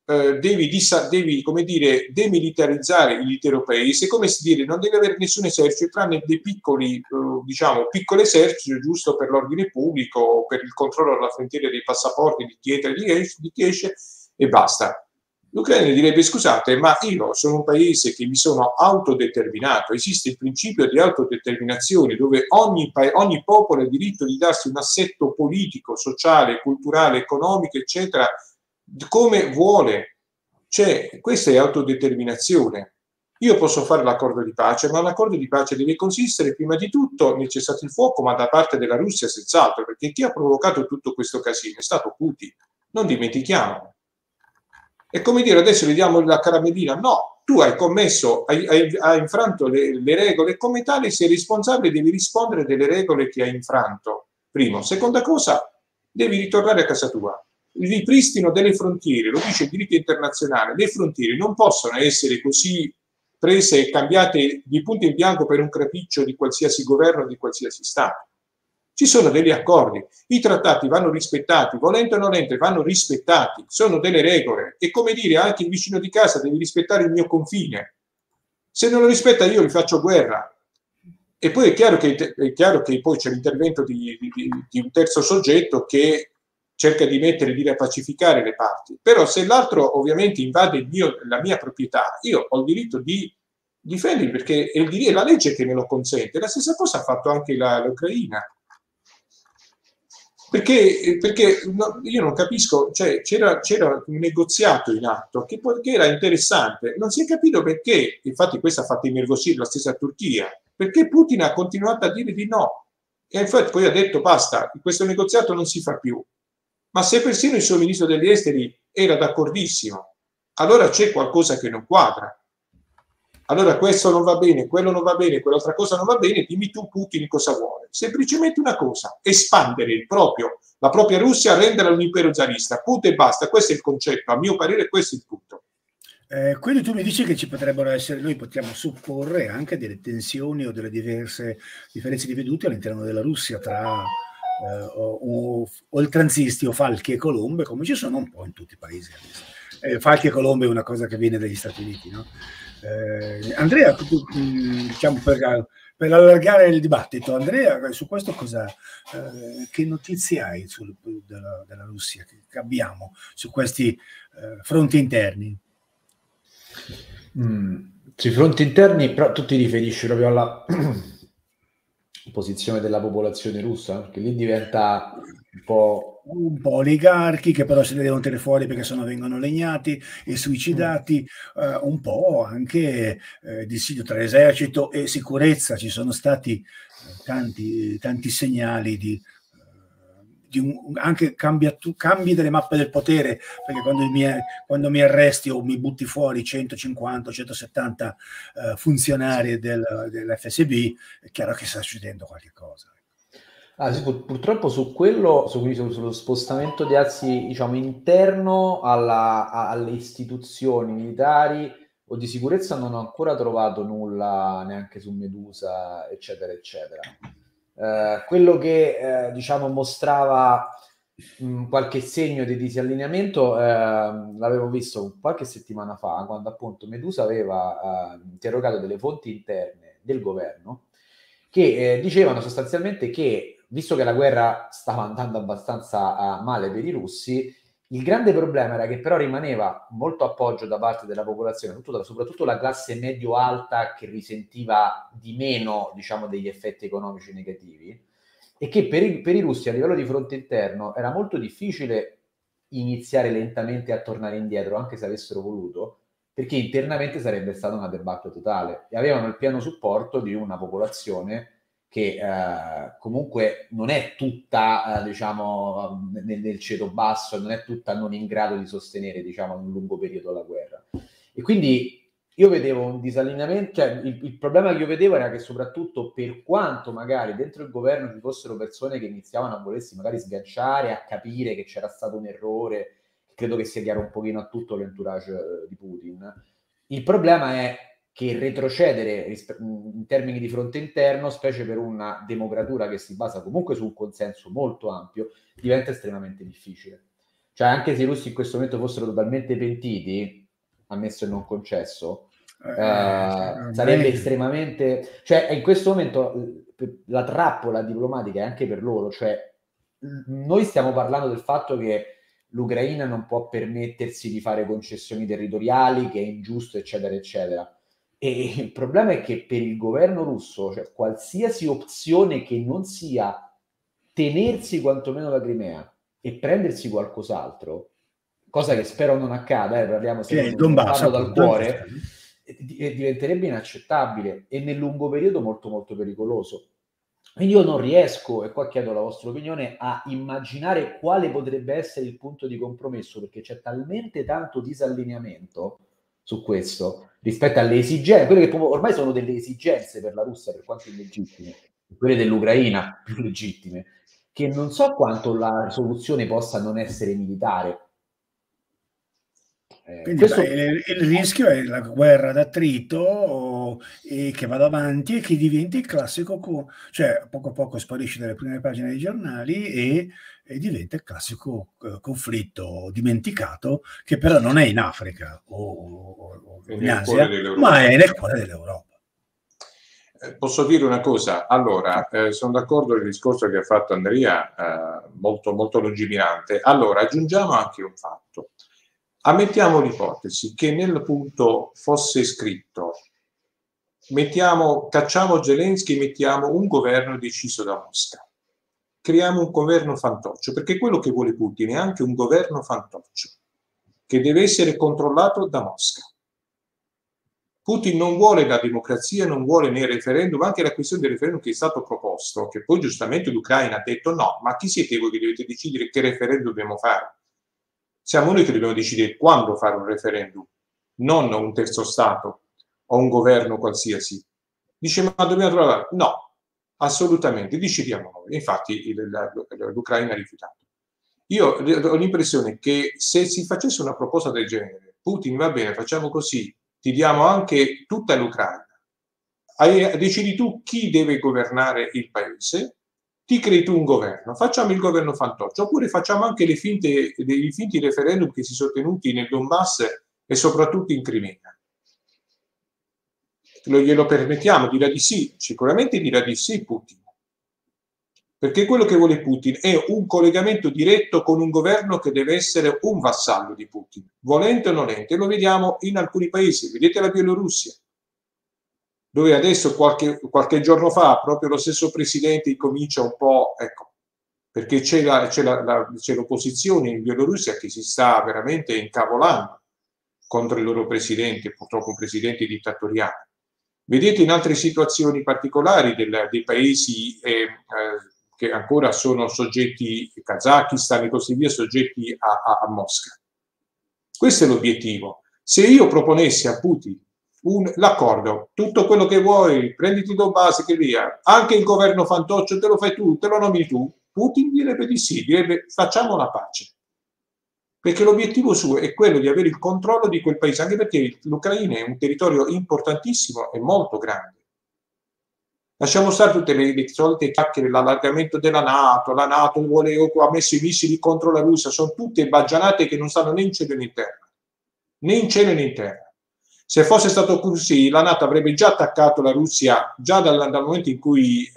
devi come dire, demilitarizzare l'intero paese, come si dire, non deve avere nessun esercito tranne dei piccoli eserciti giusto per l'ordine pubblico, per il controllo della frontiera dei passaporti di chi entra e di chi esce, e basta. L'Ucraina direbbe scusate, ma io sono un paese che mi sono autodeterminato, esiste il principio di autodeterminazione dove ogni popolo ha diritto di darsi un assetto politico, sociale, culturale, economico, eccetera, come vuole. Cioè, questa è autodeterminazione. Io posso fare l'accordo di pace, ma l'accordo di pace deve consistere prima di tutto nel cessate il fuoco, ma da parte della Russia senz'altro, perché chi ha provocato tutto questo casino è stato Putin, non dimentichiamolo. È come dire adesso gli diamo la caramellina, no, tu hai commesso, hai infranto le regole e come tale sei responsabile, devi rispondere delle regole che hai infranto. Primo. Seconda cosa, devi ritornare a casa tua. Il ripristino delle frontiere, lo dice il diritto internazionale, le frontiere non possono essere così prese e cambiate di punto in bianco per un capriccio di qualsiasi governo, di qualsiasi Stato. Ci sono degli accordi, i trattati vanno rispettati, volente o nolente vanno rispettati, sono delle regole e come dire anche il vicino di casa deve rispettare il mio confine. Se non lo rispetta io gli faccio guerra. E poi è chiaro che poi c'è l'intervento di un terzo soggetto che cerca di pacificare le parti. Però se l'altro ovviamente invade la mia proprietà, io ho il diritto di difendermi perché è la legge che me lo consente. La stessa cosa ha fatto anche l'Ucraina. Perché io non capisco, cioè c'era un negoziato in atto che era interessante, non si è capito perché, infatti questo ha fatto innervosire la stessa Turchia, perché Putin ha continuato a dire di no e infatti poi ha detto basta, questo negoziato non si fa più. Ma se persino il suo ministro degli esteri era d'accordissimo, allora c'è qualcosa che non quadra. Allora questo non va bene, quello non va bene, quell'altra cosa non va bene, dimmi tu Putin cosa vuole. Semplicemente una cosa, espandere la propria Russia, renderla un impero zarista, punto e basta, questo è il concetto, a mio parere questo è il punto. Quindi tu mi dici che ci potrebbero essere, noi potremmo supporre anche delle tensioni o delle differenze di vedute all'interno della Russia tra oltranzisti o falchi e colombe, come ci sono un po' in tutti i paesi. Falchi e colombe è una cosa che viene dagli Stati Uniti, no? Andrea, diciamo per allargare il dibattito, Andrea, su questo che notizie hai della Russia che abbiamo su questi fronti interni? Sui fronti interni, però tu ti riferisci proprio alla posizione della popolazione russa, perché lì diventa un po' oligarchi che però se ne devono tenere fuori perché sennò vengono legnati e suicidati, un po' anche dissidio tra esercito e sicurezza. Ci sono stati tanti segnali anche cambi delle mappe del potere, perché quando mi arresti o mi butti fuori 150 o 170 funzionari dell'FSB, è chiaro che sta succedendo qualche cosa. Sì, purtroppo sullo spostamento di assi, diciamo, interno alle istituzioni militari o di sicurezza non ho ancora trovato nulla neanche su Medusa, eccetera, eccetera. Quello che diciamo mostrava qualche segno di disallineamento l'avevo visto qualche settimana fa, quando appunto Medusa aveva interrogato delle fonti interne del governo che dicevano sostanzialmente che, visto che la guerra stava andando abbastanza male per i russi, il grande problema era che però rimaneva molto appoggio da parte della popolazione, soprattutto la classe medio-alta, che risentiva di meno, diciamo, degli effetti economici negativi, e che per i russi a livello di fronte interno era molto difficile iniziare lentamente a tornare indietro, anche se avessero voluto, perché internamente sarebbe stata una debacle totale, e avevano il pieno supporto di una popolazione che comunque non è tutta, diciamo, nel ceto basso, non è tutta non in grado di sostenere, diciamo, in un lungo periodo la guerra. E quindi io vedevo un disallineamento, cioè il problema che io vedevo era che soprattutto, per quanto magari dentro il governo ci fossero persone che iniziavano a volersi magari sganciare, a capire che c'era stato un errore, credo che sia chiaro un pochino a tutto l'entourage di Putin, il problema è che retrocedere in termini di fronte interno, specie per una democratura che si basa comunque su un consenso molto ampio, diventa estremamente difficile. Cioè, anche se i russi in questo momento fossero totalmente pentiti, ammesso e non concesso, sarebbe estremamente... Cioè, in questo momento la trappola diplomatica è anche per loro. Cioè, noi stiamo parlando del fatto che l'Ucraina non può permettersi di fare concessioni territoriali, che è ingiusto, eccetera, eccetera. E il problema è che per il governo russo, cioè, qualsiasi opzione che non sia tenersi quantomeno la Crimea e prendersi qualcos'altro, cosa che spero non accada, parliamo parlo dal cuore, diventerebbe inaccettabile e nel lungo periodo molto molto pericoloso. Quindi io non riesco, e qua chiedo la vostra opinione, a immaginare quale potrebbe essere il punto di compromesso, perché c'è talmente tanto disallineamento su questo rispetto alle esigenze, quelle che ormai sono delle esigenze per la Russia, per quanto illegittime, quelle dell'Ucraina più legittime, che non so quanto la soluzione possa non essere militare. Quindi il rischio è la guerra d'attrito e che vada avanti e che diventi il classico, cioè poco a poco sparisce dalle prime pagine dei giornali e diventa il classico conflitto dimenticato, che però non è in Africa o in Asia, ma è nel cuore dell'Europa. Posso dire una cosa? Allora, sono d'accordo con il discorso che ha fatto Andrea, molto, molto lungimirante. Allora, aggiungiamo anche un fatto. Ammettiamo l'ipotesi che nel punto fosse scritto cacciamo Zelensky, mettiamo un governo deciso da Mosca, creiamo un governo fantoccio, perché quello che vuole Putin è anche un governo fantoccio che deve essere controllato da Mosca. Putin non vuole la democrazia, non vuole né il referendum, anche la questione del referendum che è stato proposto, che poi giustamente l'Ucraina ha detto no, ma chi siete voi che dovete decidere che referendum dobbiamo fare? Siamo noi che dobbiamo decidere quando fare un referendum, non un terzo Stato o un governo qualsiasi. Dice, ma dobbiamo trovare... No, assolutamente, decidiamo noi. Infatti l'Ucraina ha rifiutato. Io ho l'impressione che se si facesse una proposta del genere, Putin, va bene, facciamo così, ti diamo anche tutta l'Ucraina. Decidi tu chi deve governare il paese, ti crei tu un governo, facciamo il governo fantoccio, oppure facciamo anche dei finti referendum che si sono tenuti nel Donbass e soprattutto in Crimea. Glielo permettiamo? Dirà di sì, sicuramente dirà di sì Putin. Perché quello che vuole Putin è un collegamento diretto con un governo che deve essere un vassallo di Putin, volente o nolente. Lo vediamo in alcuni paesi, vedete la Bielorussia, dove adesso qualche giorno fa proprio lo stesso presidente incomincia un po', ecco, perché c'è l'opposizione in Bielorussia che si sta veramente incavolando contro il loro presidente, purtroppo un presidente dittatoriale. Vedete in altre situazioni particolari dei paesi che ancora sono soggetti, Kazakistan e così via, soggetti a Mosca. Questo è l'obiettivo. Se io proponessi a Putin l'accordo, tutto quello che vuoi, prenditi Donbass che via, anche il governo fantoccio te lo fai tu, te lo nomini tu, Putin direbbe di sì, direbbe facciamo la pace. Perché l'obiettivo suo è quello di avere il controllo di quel paese, anche perché l'Ucraina è un territorio importantissimo e molto grande. Lasciamo stare tutte le solite chiacchiere, l'allargamento della NATO, la NATO ha messo i missili contro la Russia, sono tutte baggianate che non stanno né in cielo né in terra. Né in cielo né in terra. Se fosse stato così, la NATO avrebbe già attaccato la Russia già dal momento in cui,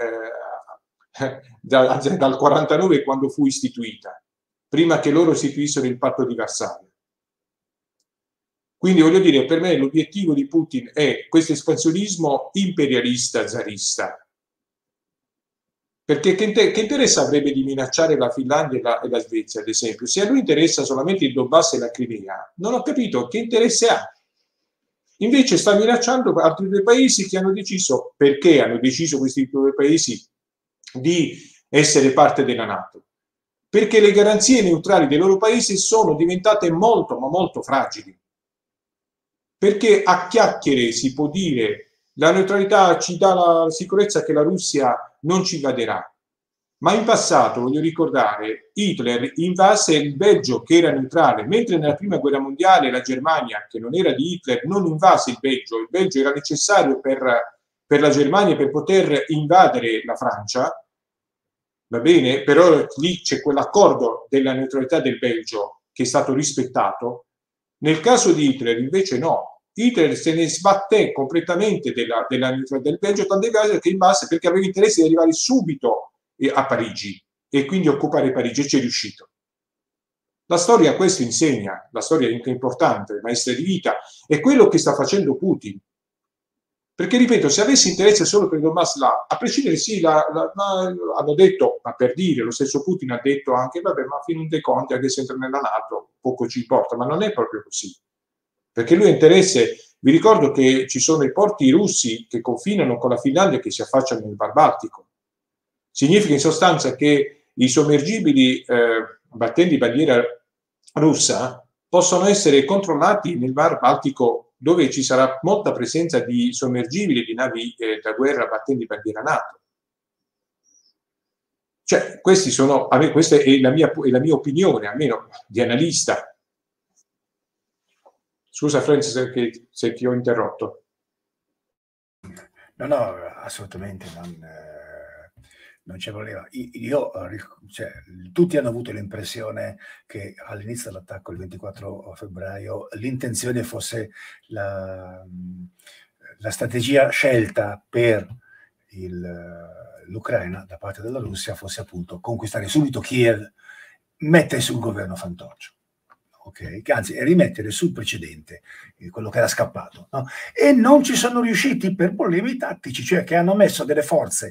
dal 49, quando fu istituita, prima che loro istituissero il patto di Varsavia. Quindi voglio dire, per me l'obiettivo di Putin è questo espansionismo imperialista zarista. Perché che interesse avrebbe di minacciare la Finlandia e la Svezia, ad esempio? Se a lui interessa solamente il Donbass e la Crimea, non ho capito che interesse ha. Invece sta minacciando altri due paesi che hanno deciso, perché hanno deciso questi due paesi di essere parte della NATO? Perché le garanzie neutrali dei loro paesi sono diventate molto, ma molto fragili. Perché a chiacchiere si può dire la neutralità ci dà la sicurezza che la Russia non ci invaderà. Ma in passato, voglio ricordare, Hitler invase il Belgio che era neutrale, mentre nella prima guerra mondiale la Germania, che non era di Hitler, non invase il Belgio era necessario per la Germania per poter invadere la Francia, va bene? Però lì c'è quell'accordo della neutralità del Belgio che è stato rispettato. Nel caso di Hitler invece no, Hitler se ne sbatté completamente della neutralità del Belgio, tant'è che invase perché aveva interesse di arrivare subito a Parigi e quindi occupare Parigi, e ci è riuscito. La storia questo insegna, la storia è anche importante, maestra di vita, è quello che sta facendo Putin. Perché, ripeto, se avessi interesse solo per il Donbass là, a prescindere sì, hanno detto, ma per dire, lo stesso Putin ha detto anche, vabbè, ma fino in dei conti, anche se entra nella NATO, poco ci importa, ma non è proprio così. Perché lui ha interesse, vi ricordo che ci sono i porti russi che confinano con la Finlandia che si affacciano nel Mar Baltico. Significa in sostanza che i sommergibili battenti bandiera russa possono essere controllati nel Mar Baltico, dove ci sarà molta presenza di sommergibili, di navi da guerra battenti bandiera NATO. Cioè, questa è la mia opinione, almeno di analista. Scusa Francis se ti ho interrotto. No, assolutamente non ci voleva. Tutti hanno avuto l'impressione che all'inizio dell'attacco, il 24 febbraio, l'intenzione fosse la strategia scelta per l'Ucraina da parte della Russia fosse appunto conquistare subito Kiev, mettere sul governo fantoccio. Okay? Anzi, rimettere sul precedente, quello che era scappato, no? E non ci sono riusciti per problemi tattici, cioè che hanno messo delle forze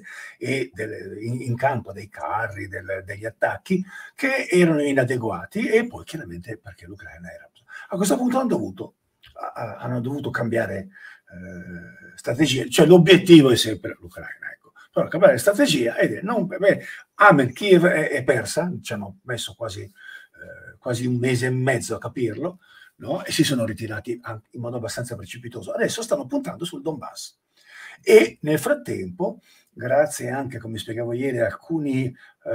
in campo, dei carri, degli attacchi che erano inadeguati, e poi chiaramente perché l'Ucraina era... A questo punto hanno dovuto cambiare strategia, cioè l'obiettivo è sempre l'Ucraina, ecco. Però cambiare strategia ed è Amen, Kiev è persa, ci hanno messo quasi un mese e mezzo a capirlo, no? E si sono ritirati in modo abbastanza precipitoso. Adesso stanno puntando sul Donbass. E nel frattempo, grazie anche, come spiegavo ieri, a alcuni,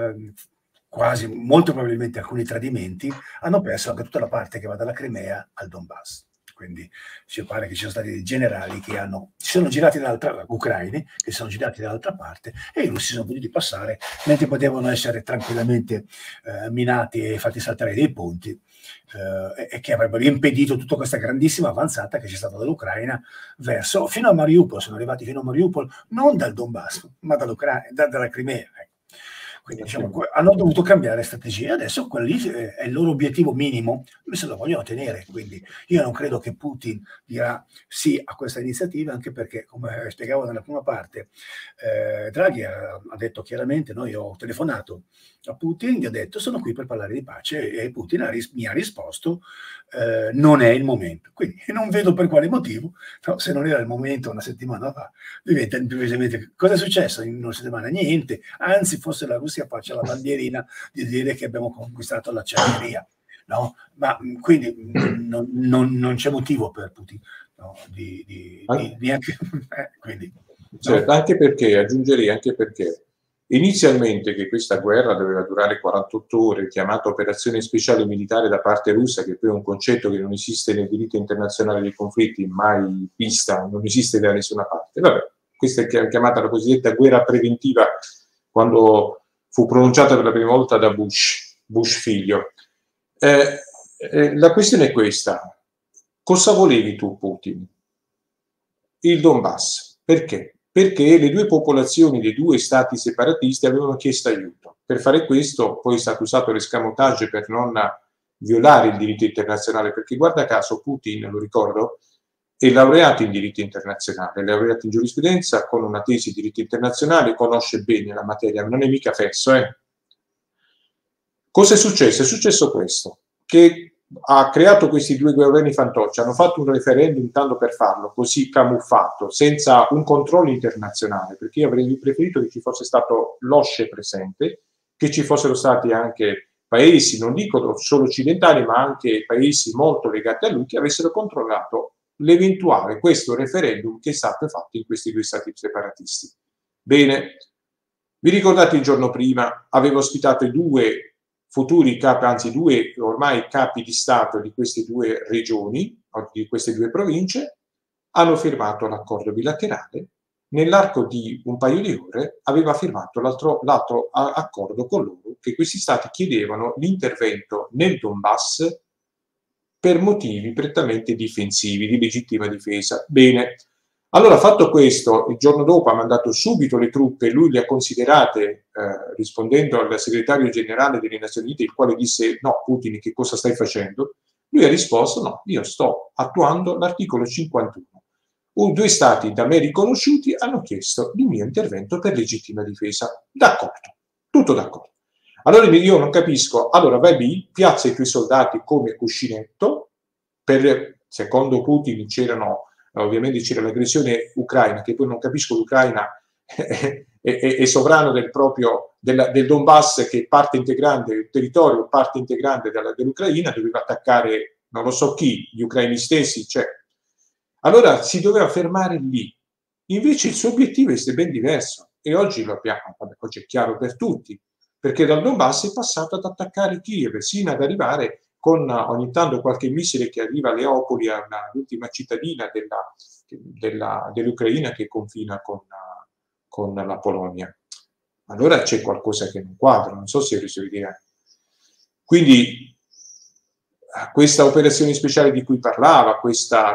molto probabilmente alcuni tradimenti, hanno perso anche tutta la parte che va dalla Crimea al Donbass. Quindi ci pare che ci sono stati dei generali che si sono girati ucraini, che si sono girati dall'altra parte, e i russi sono potuti passare, mentre potevano essere tranquillamente minati e fatti saltare dei ponti, e che avrebbero impedito tutta questa grandissima avanzata che c'è stata dall'Ucraina fino a Mariupol. Sono arrivati fino a Mariupol non dal Donbass, ma dalla Crimea. Quindi hanno dovuto cambiare strategia. Adesso quello lì è il loro obiettivo minimo, se lo vogliono tenere. Quindi io non credo che Putin dirà sì a questa iniziativa, anche perché, come spiegavo nella prima parte, Draghi ha detto chiaramente, ho telefonato a Putin, gli ho detto sono qui per parlare di pace, e Putin mi ha risposto non è il momento. Quindi non vedo per quale motivo, no, se non era il momento una settimana fa, diventa improvvisamente. Cosa è successo in una settimana? Niente, anzi forse la Russia si affaccia la bandierina di dire che abbiamo conquistato l'acciaieria, no? Ma quindi non c'è motivo per Putin, no? Neanche, quindi, certo, no? anche perché, aggiungerei anche perché inizialmente che questa guerra doveva durare 48 ore, chiamata operazione speciale militare da parte russa, che poi è un concetto che non esiste nel diritto internazionale dei conflitti, mai vista, non esiste da nessuna parte. Vabbè, questa è chiamata la cosiddetta guerra preventiva, quando fu pronunciata per la prima volta da Bush figlio. La questione è questa: cosa volevi tu, Putin? Il Donbass. Perché? Perché le due popolazioni dei due stati separatisti avevano chiesto aiuto. Per fare questo poi è stato usato l'escamotage per non violare il diritto internazionale, perché guarda caso Putin, lo ricordo, è laureato in diritto internazionale, è laureato in giurisprudenza con una tesi di diritto internazionale, conosce bene la materia, non è mica fesso. Cosa è successo? È successo questo, che ha creato questi due governi fantocci, hanno fatto un referendum tanto per farlo, così camuffato, senza un controllo internazionale, perché io avrei preferito che ci fosse stato l'OSCE presente, che ci fossero stati anche paesi, non dico solo occidentali, ma anche paesi molto legati a lui, che avessero controllato l'eventuale questo referendum che è stato fatto in questi due stati separatisti. Bene, vi ricordate il giorno prima avevo ospitato i due futuri capi, anzi due ormai capi di Stato di queste due regioni, di queste due province, hanno firmato l'accordo bilaterale. Nell'arco di un paio di ore aveva firmato l'altro accordo con loro, che questi stati chiedevano l'intervento nel Donbass per motivi prettamente difensivi, di legittima difesa. Bene. Allora, fatto questo, il giorno dopo ha mandato subito le truppe, lui le ha considerate, rispondendo al segretario generale delle Nazioni Unite, il quale disse: no, Putin, che cosa stai facendo? Lui ha risposto: no, io sto attuando l'articolo 51. Due stati da me riconosciuti hanno chiesto il mio intervento per legittima difesa. D'accordo, tutto d'accordo. Allora io non capisco, allora vai lì, piazza i tuoi soldati come cuscinetto, secondo Putin ovviamente c'era l'aggressione ucraina, che poi non capisco, l'Ucraina è sovrano del Donbass, che è parte integrante, il territorio parte integrante dell'Ucraina, doveva attaccare non lo so chi, gli ucraini stessi, cioè. Allora si doveva fermare lì, invece il suo obiettivo è ben diverso, e oggi lo abbiamo, oggi è chiaro per tutti, perché dal Donbass è passato ad attaccare Kiev, sino ad arrivare con ogni tanto qualche missile che arriva a Leopoli, l'ultima cittadina dell'Ucraina che confina con la Polonia. Allora c'è qualcosa che non quadra, non so se riesco a dire. Quindi questa operazione speciale di cui parlava, questa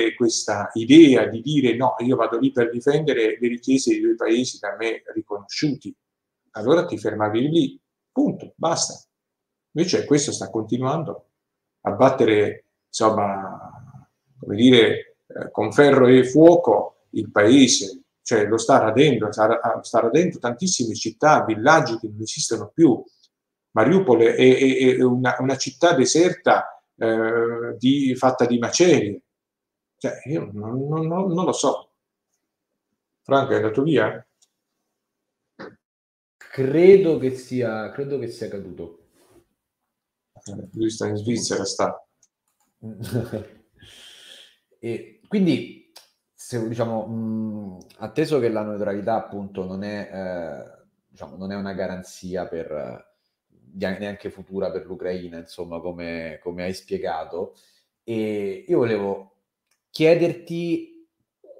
idea di dire no, io vado lì per difendere le richieste di due paesi da me riconosciuti, allora ti fermavi lì, punto, basta. Invece questo sta continuando a battere, insomma, come dire, con ferro e fuoco il paese, cioè lo sta radendo tantissime città, villaggi che non esistono più. Mariupol è una città deserta, fatta di macerie. Cioè, io non lo so. Franco, è andato via? Credo che sia caduto. Lui sta in Svizzera, sta. E quindi, se diciamo, atteso che la neutralità appunto non è una garanzia neanche futura per l'Ucraina, insomma, come hai spiegato, e io volevo chiederti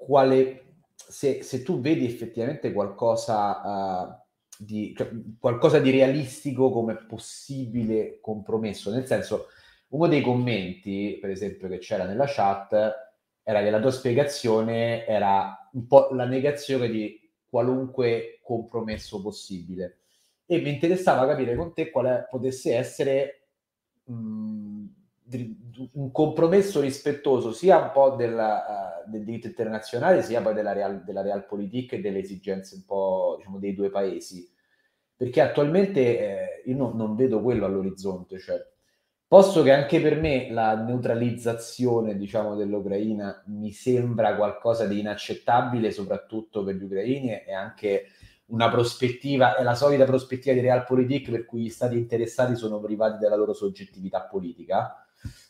se tu vedi effettivamente qualcosa di realistico come possibile compromesso, nel senso, uno dei commenti, per esempio, che c'era nella chat era che la tua spiegazione era un po' la negazione di qualunque compromesso possibile, e mi interessava capire con te quale potesse essere un compromesso rispettoso sia un po' del diritto internazionale, sia poi della realpolitik e delle esigenze un po', diciamo, dei due paesi, perché attualmente io non vedo quello all'orizzonte. Cioè, posto che anche per me la neutralizzazione, diciamo, dell'Ucraina mi sembra qualcosa di inaccettabile, soprattutto per gli ucraini, e anche una prospettiva, è la solita prospettiva di realpolitik per cui gli stati interessati sono privati della loro soggettività politica,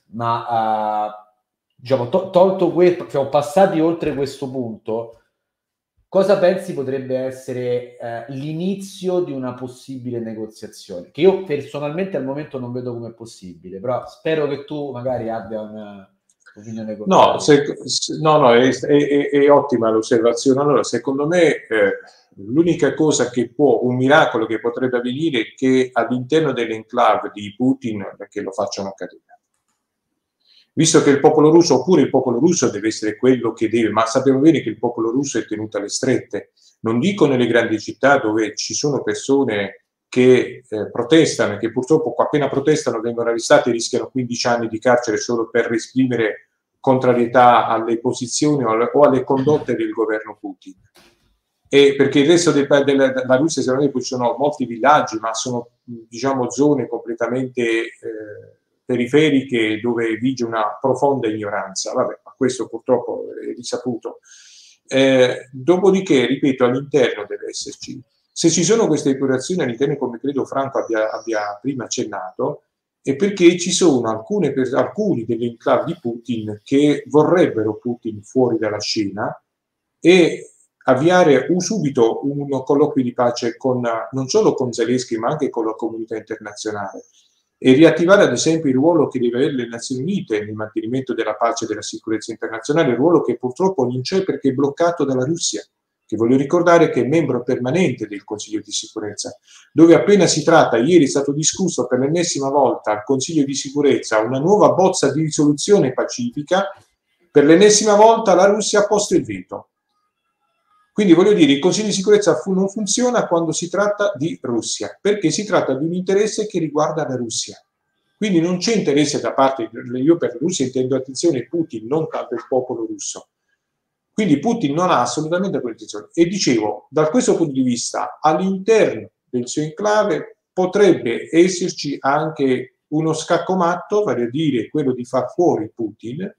ma diciamo, tolto questo, diciamo, passati oltre questo punto, cosa pensi potrebbe essere l'inizio di una possibile negoziazione? Che io personalmente al momento non vedo come possibile, però spero che tu magari abbia un'opinione contraria. No, è ottima l'osservazione. Allora, secondo me l'unica cosa che un miracolo che potrebbe avvenire è che all'interno dell'enclave di Putin che lo facciano cadere. Visto che il popolo russo, oppure il popolo russo deve essere quello che deve, ma sappiamo bene che il popolo russo è tenuto alle strette, non dico nelle grandi città dove ci sono persone che protestano e che purtroppo appena protestano vengono arrestati e rischiano 15 anni di carcere solo per esprimere contrarietà alle posizioni o alle condotte del governo Putin. E perché il resto della Russia, secondo me, poi ci sono molti villaggi, ma sono, diciamo, zone completamente periferiche dove vige una profonda ignoranza. Vabbè, ma questo purtroppo è risaputo. Dopodiché, ripeto, all'interno deve esserci. Se ci sono queste epurazioni all'interno, come credo Franco abbia prima accennato, è perché ci sono alcuni degli enclave di Putin che vorrebbero Putin fuori dalla scena e avviare subito un colloquio di pace non solo con Zelensky, ma anche con la comunità internazionale, e riattivare ad esempio il ruolo che deve avere le Nazioni Unite nel mantenimento della pace e della sicurezza internazionale, il ruolo che purtroppo non c'è perché è bloccato dalla Russia, che voglio ricordare che è membro permanente del Consiglio di sicurezza, dove appena si tratta, ieri è stato discusso per l'ennesima volta al Consiglio di sicurezza una nuova bozza di risoluzione pacifica, per l'ennesima volta la Russia ha posto il veto. Quindi voglio dire, il Consiglio di sicurezza non funziona quando si tratta di Russia, perché si tratta di un interesse che riguarda la Russia. Quindi non c'è interesse da parte, io per Russia intendo, attenzione, Putin, non tanto il popolo russo. Quindi Putin non ha assolutamente quell'intenzione. E dicevo, da questo punto di vista, all'interno del suo enclave potrebbe esserci anche uno scaccomatto, vale a dire quello di far fuori Putin,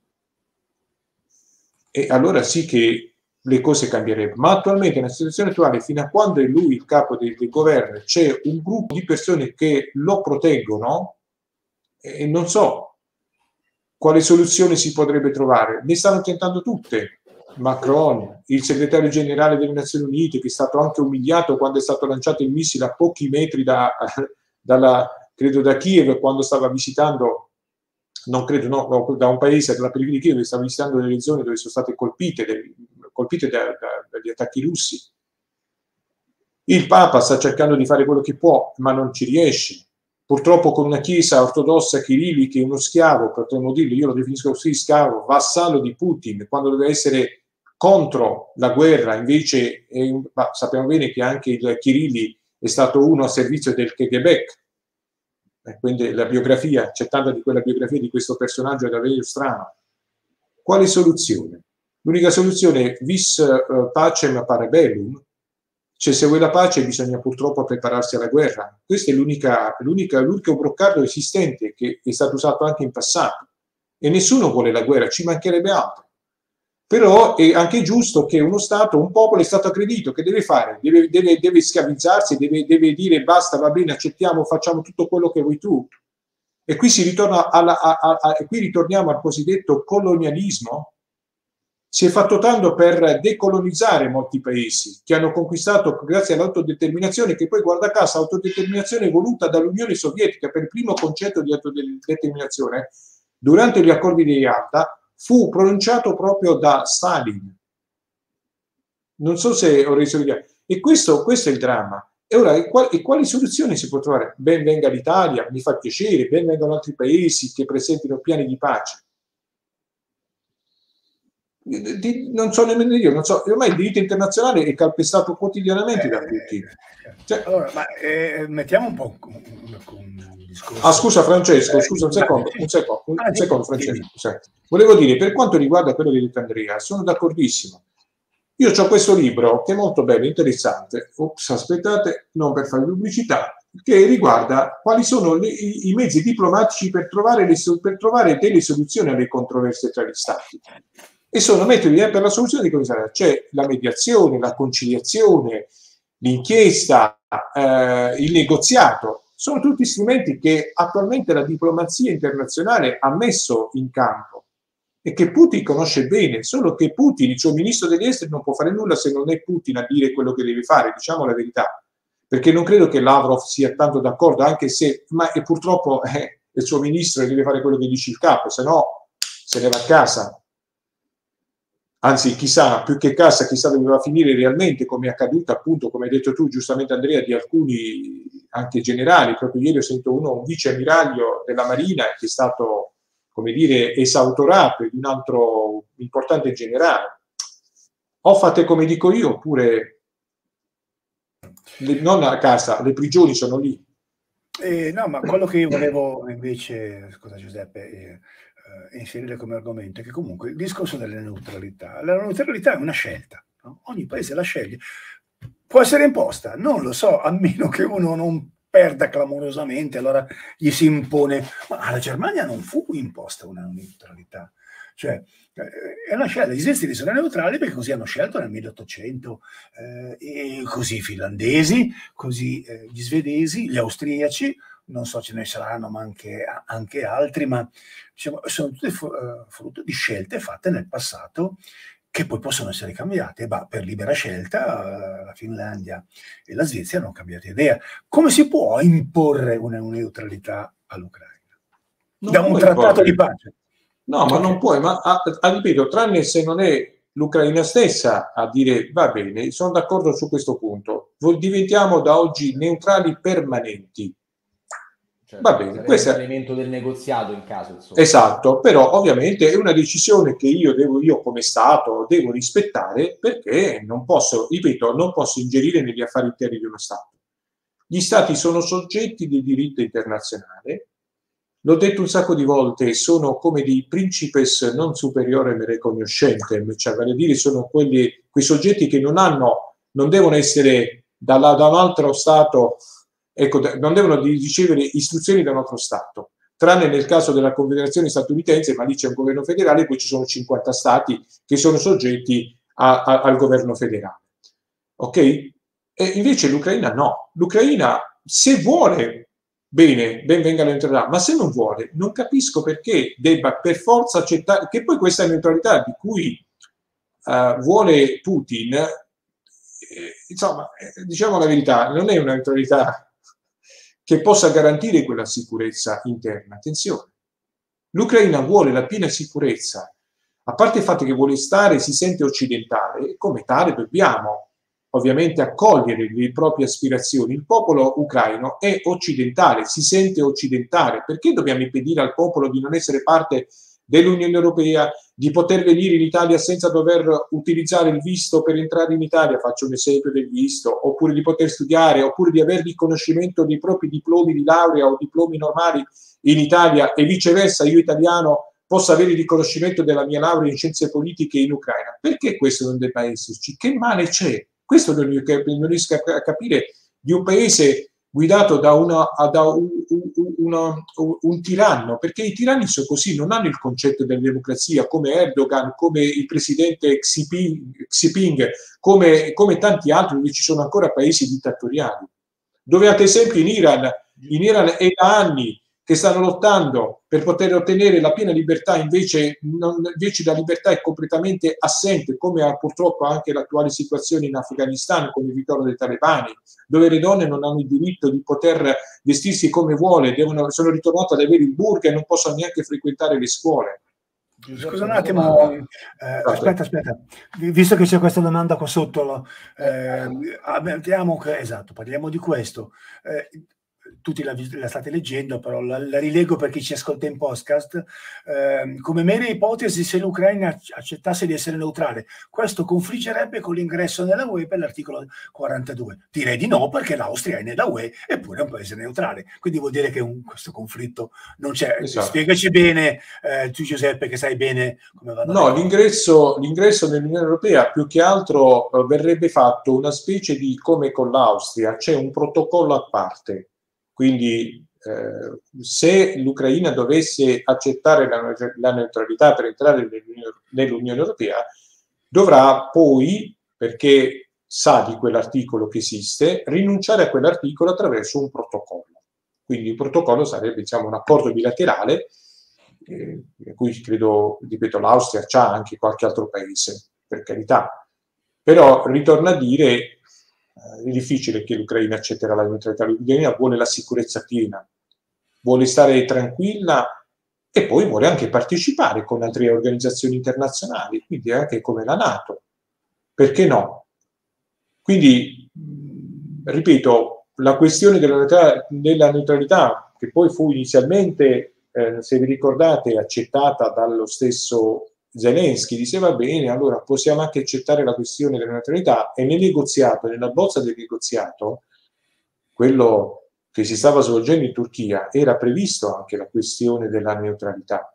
e allora sì che le cose cambierebbero, ma attualmente nella situazione attuale, fino a quando è lui il capo del governo, c'è un gruppo di persone che lo proteggono e non so quale soluzione si potrebbe trovare. Ne stanno tentando tutte. Macron, il segretario generale delle Nazioni Unite, che è stato anche umiliato quando è stato lanciato il missile a pochi metri credo da Kiev, quando stava visitando, non credo, no, da un paese della periferia di Kiev, stava visitando delle zone dove sono state colpite dagli attacchi russi. Il Papa sta cercando di fare quello che può, ma non ci riesce. Purtroppo con una chiesa ortodossa chirilica, uno schiavo, potremmo dirlo, io lo definisco così, schiavo, vassallo di Putin, quando deve essere contro la guerra, invece sappiamo bene che anche il Kirilli è stato uno a servizio del KGB. Quindi la biografia, c'è tanta di quella biografia di questo personaggio davvero strano. Quale soluzione? L'unica soluzione è vis pacem para bellum, cioè se vuoi la pace bisogna purtroppo prepararsi alla guerra. Questo è l'unico broccardo esistente che è stato usato anche in passato. E nessuno vuole la guerra, ci mancherebbe altro. Però è anche giusto che uno Stato, un popolo è stato aggredito, che deve fare? Deve schiavizzarsi, deve dire basta, va bene, accettiamo, facciamo tutto quello che vuoi tu. E qui si ritorna qui ritorniamo al cosiddetto colonialismo. Si è fatto tanto per decolonizzare molti paesi che hanno conquistato grazie all'autodeterminazione, che poi guarda caso autodeterminazione voluta dall'Unione Sovietica per il primo concetto di autodeterminazione durante gli accordi di Yalta fu pronunciato proprio da Stalin. Non so se ho reso l'idea. E questo è il dramma. E ora, quali soluzioni si può trovare? Ben venga l'Italia, mi fa piacere, ben vengano altri paesi che presentino piani di pace. Non so nemmeno io, non so, ormai il diritto internazionale è calpestato quotidianamente da tutti. Cioè, allora, mettiamo un po' un discorso. Ah, scusa Francesco, scusa un secondo Francesco. Volevo dire, per quanto riguarda quello che ha detto Andrea, sono d'accordissimo. Io ho questo libro che è molto bello, interessante, aspettate, non per fare pubblicità, che riguarda quali sono i mezzi diplomatici per trovare delle soluzioni alle controversie tra gli stati. E sono metodi per la soluzione di cosa sarà? C'è la mediazione, la conciliazione, l'inchiesta, il negoziato, sono tutti strumenti che attualmente la diplomazia internazionale ha messo in campo e che Putin conosce bene, solo che Putin, il suo ministro degli esteri, non può fare nulla se non è Putin a dire quello che deve fare, diciamo la verità, perché non credo che Lavrov sia tanto d'accordo, anche se, ma purtroppo il suo ministro deve fare quello che dice il capo, se no se ne va a casa. Anzi, chissà, più che casa, chissà dove va a finire realmente, come è accaduto appunto, come hai detto tu giustamente Andrea, di alcuni anche generali. Proprio ieri ho sentito un vice ammiraglio della Marina che è stato, come dire, esautorato di un altro importante generale. O fate come dico io, oppure non a casa, le prigioni sono lì. No, ma quello che io volevo invece, scusa Giuseppe, inserire come argomento è che comunque il discorso della neutralità è una scelta, no? Ogni paese la sceglie, può essere imposta, non lo so, a meno che uno non perda clamorosamente, allora gli si impone, ma alla Germania non fu imposta una neutralità, cioè è una scelta, gli svizzeri sono neutrali perché così hanno scelto nel 1800, e così i finlandesi, così gli svedesi, gli austriaci, non so, ce ne saranno, ma anche altri, ma diciamo, sono tutte frutto di scelte fatte nel passato che poi possono essere cambiate. Per libera scelta la Finlandia e la Svezia hanno cambiato idea. Come si può imporre una neutralità all'Ucraina? Da un trattato di pace? No, ma non puoi, ma ripeto, tranne se non è l'Ucraina stessa a dire va bene, sono d'accordo su questo punto, diventiamo da oggi neutrali permanenti. Certo, va bene, questo è l'elemento del negoziato in caso, insomma. Esatto, però ovviamente è una decisione che io come Stato devo rispettare, perché non posso, ripeto, non posso ingerire negli affari interni di uno Stato. Gli Stati sono soggetti del diritto internazionale, l'ho detto un sacco di volte, sono come dei principes non superiorem recognoscentem, cioè vale a dire sono quei soggetti che non devono essere da un altro Stato, ecco, non devono ricevere istruzioni da un altro Stato, tranne nel caso della Confederazione statunitense, ma lì c'è un governo federale, poi ci sono 50 Stati che sono soggetti al governo federale. Ok? E invece l'Ucraina no. L'Ucraina, se vuole, bene, ben venga la neutralità, ma se non vuole, non capisco perché debba per forza accettare, che poi questa neutralità di cui vuole Putin, insomma, diciamo la verità, non è una neutralità che possa garantire quella sicurezza interna. Attenzione, l'Ucraina vuole la piena sicurezza, a parte il fatto che vuole stare, si sente occidentale, e come tale dobbiamo ovviamente accogliere le proprie aspirazioni. Il popolo ucraino è occidentale, si sente occidentale. Perché dobbiamo impedire al popolo di non essere parte dell'Unione Europea, di poter venire in Italia senza dover utilizzare il visto per entrare in Italia, faccio un esempio del visto, oppure di poter studiare, oppure di avere riconoscimento dei propri diplomi di laurea o diplomi normali in Italia, e viceversa io italiano possa avere il riconoscimento della mia laurea in scienze politiche in Ucraina? Perché questo non debba esserci? Che male c'è? Questo non riesco a capire di un paese guidato da un tiranno, perché i tiranni sono così, non hanno il concetto della democrazia, come Erdogan, come il presidente Xi Jinping, come tanti altri, dove ci sono ancora paesi dittatoriali, dove ad esempio in Iran è da anni che stanno lottando per poter ottenere la piena libertà, invece la libertà è completamente assente, come purtroppo anche l'attuale situazione in Afghanistan con il ritorno dei talebani, dove le donne non hanno il diritto di poter vestirsi come vuole, sono ritornate ad avere il burqa e non possono neanche frequentare le scuole. Scusa un attimo, aspetta, visto che c'è questa domanda qua sotto, parliamo di questo. Tutti la state leggendo, però la rilego per chi ci ascolta in podcast. Come mera ipotesi, se l'Ucraina accettasse di essere neutrale, questo confliggerebbe con l'ingresso nella UE per l'articolo 42. Direi di no, perché l'Austria è nella UE eppure è un paese neutrale, quindi vuol dire che questo conflitto non c'è. Esatto. Spiegaci bene, tu Giuseppe, che sai bene come vanno. No, l'ingresso nell'Unione Europea più che altro verrebbe fatto una specie di, come con l'Austria, c'è un protocollo a parte. Quindi se l'Ucraina dovesse accettare la neutralità per entrare nell'Unione Europea, dovrà poi, perché sa di quell'articolo che esiste, rinunciare a quell'articolo attraverso un protocollo. Quindi il protocollo sarebbe, diciamo, un accordo bilaterale, a cui credo, ripeto, l'Austria c'ha, anche qualche altro paese, per carità. Però ritorna a dire, è difficile che l'Ucraina accetterà la neutralità, l'Ucraina vuole la sicurezza piena, vuole stare tranquilla e poi vuole anche partecipare con altre organizzazioni internazionali, quindi anche come la NATO. Perché no? Quindi, ripeto, la questione della neutralità, che poi fu inizialmente, se vi ricordate, accettata dallo stesso Zelensky, diceva bene, allora possiamo anche accettare la questione della neutralità, e nel negoziato, nella bozza del negoziato, quello che si stava svolgendo in Turchia, era previsto anche la questione della neutralità.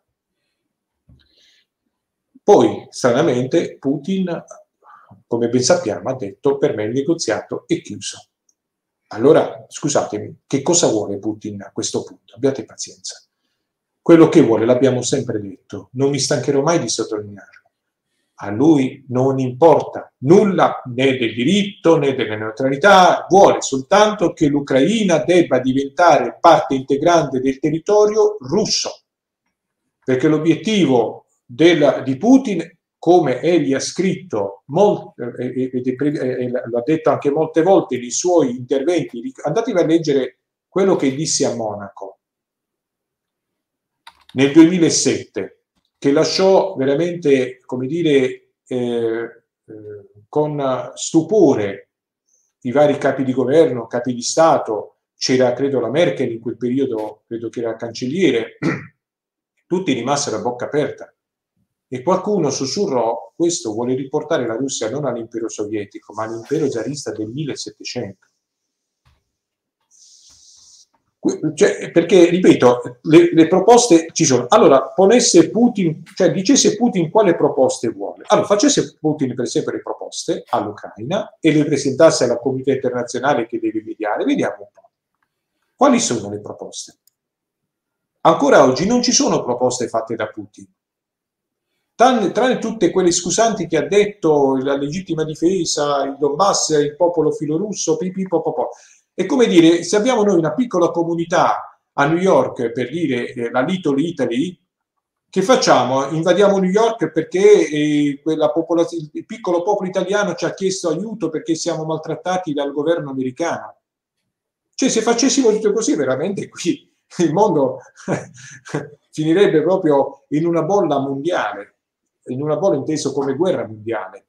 Poi, stranamente, Putin, come ben sappiamo, ha detto: per me il negoziato è chiuso. Allora, scusatemi, che cosa vuole Putin a questo punto? Abbiate pazienza. Quello che vuole l'abbiamo sempre detto, non mi stancherò mai di sottolinearlo. A lui non importa nulla né del diritto né della neutralità, vuole soltanto che l'Ucraina debba diventare parte integrante del territorio russo, perché l'obiettivo di Putin, come egli ha scritto, l'ha detto anche molte volte nei suoi interventi, andatevi a leggere quello che disse a Monaco nel 2007, che lasciò veramente, come dire, con stupore i vari capi di governo, capi di Stato. C'era, credo, la Merkel in quel periodo, credo che era cancelliere, tutti rimasero a bocca aperta. E qualcuno sussurrò: questo vuole riportare la Russia non all'impero sovietico, ma all'impero zarista del 1700. Cioè, perché, ripeto, le proposte ci sono. Allora, ponesse Putin, cioè dicesse Putin quale proposte vuole. Allora, facesse Putin, per esempio, le proposte all'Ucraina e le presentasse alla comunità internazionale che deve mediare. Vediamo un po'. Quali sono le proposte? Ancora oggi non ci sono proposte fatte da Putin. Tranne tutte quelle scusanti che ha detto, la legittima difesa, il Donbass, il popolo filorusso, pipipopopò. È come dire, se abbiamo noi una piccola comunità a New York, per dire la Little Italy, che facciamo? Invadiamo New York perché il piccolo popolo italiano ci ha chiesto aiuto perché siamo maltrattati dal governo americano. Cioè, se facessimo tutto così, veramente qui il mondo finirebbe proprio in una bolla mondiale, in una bolla inteso come guerra mondiale.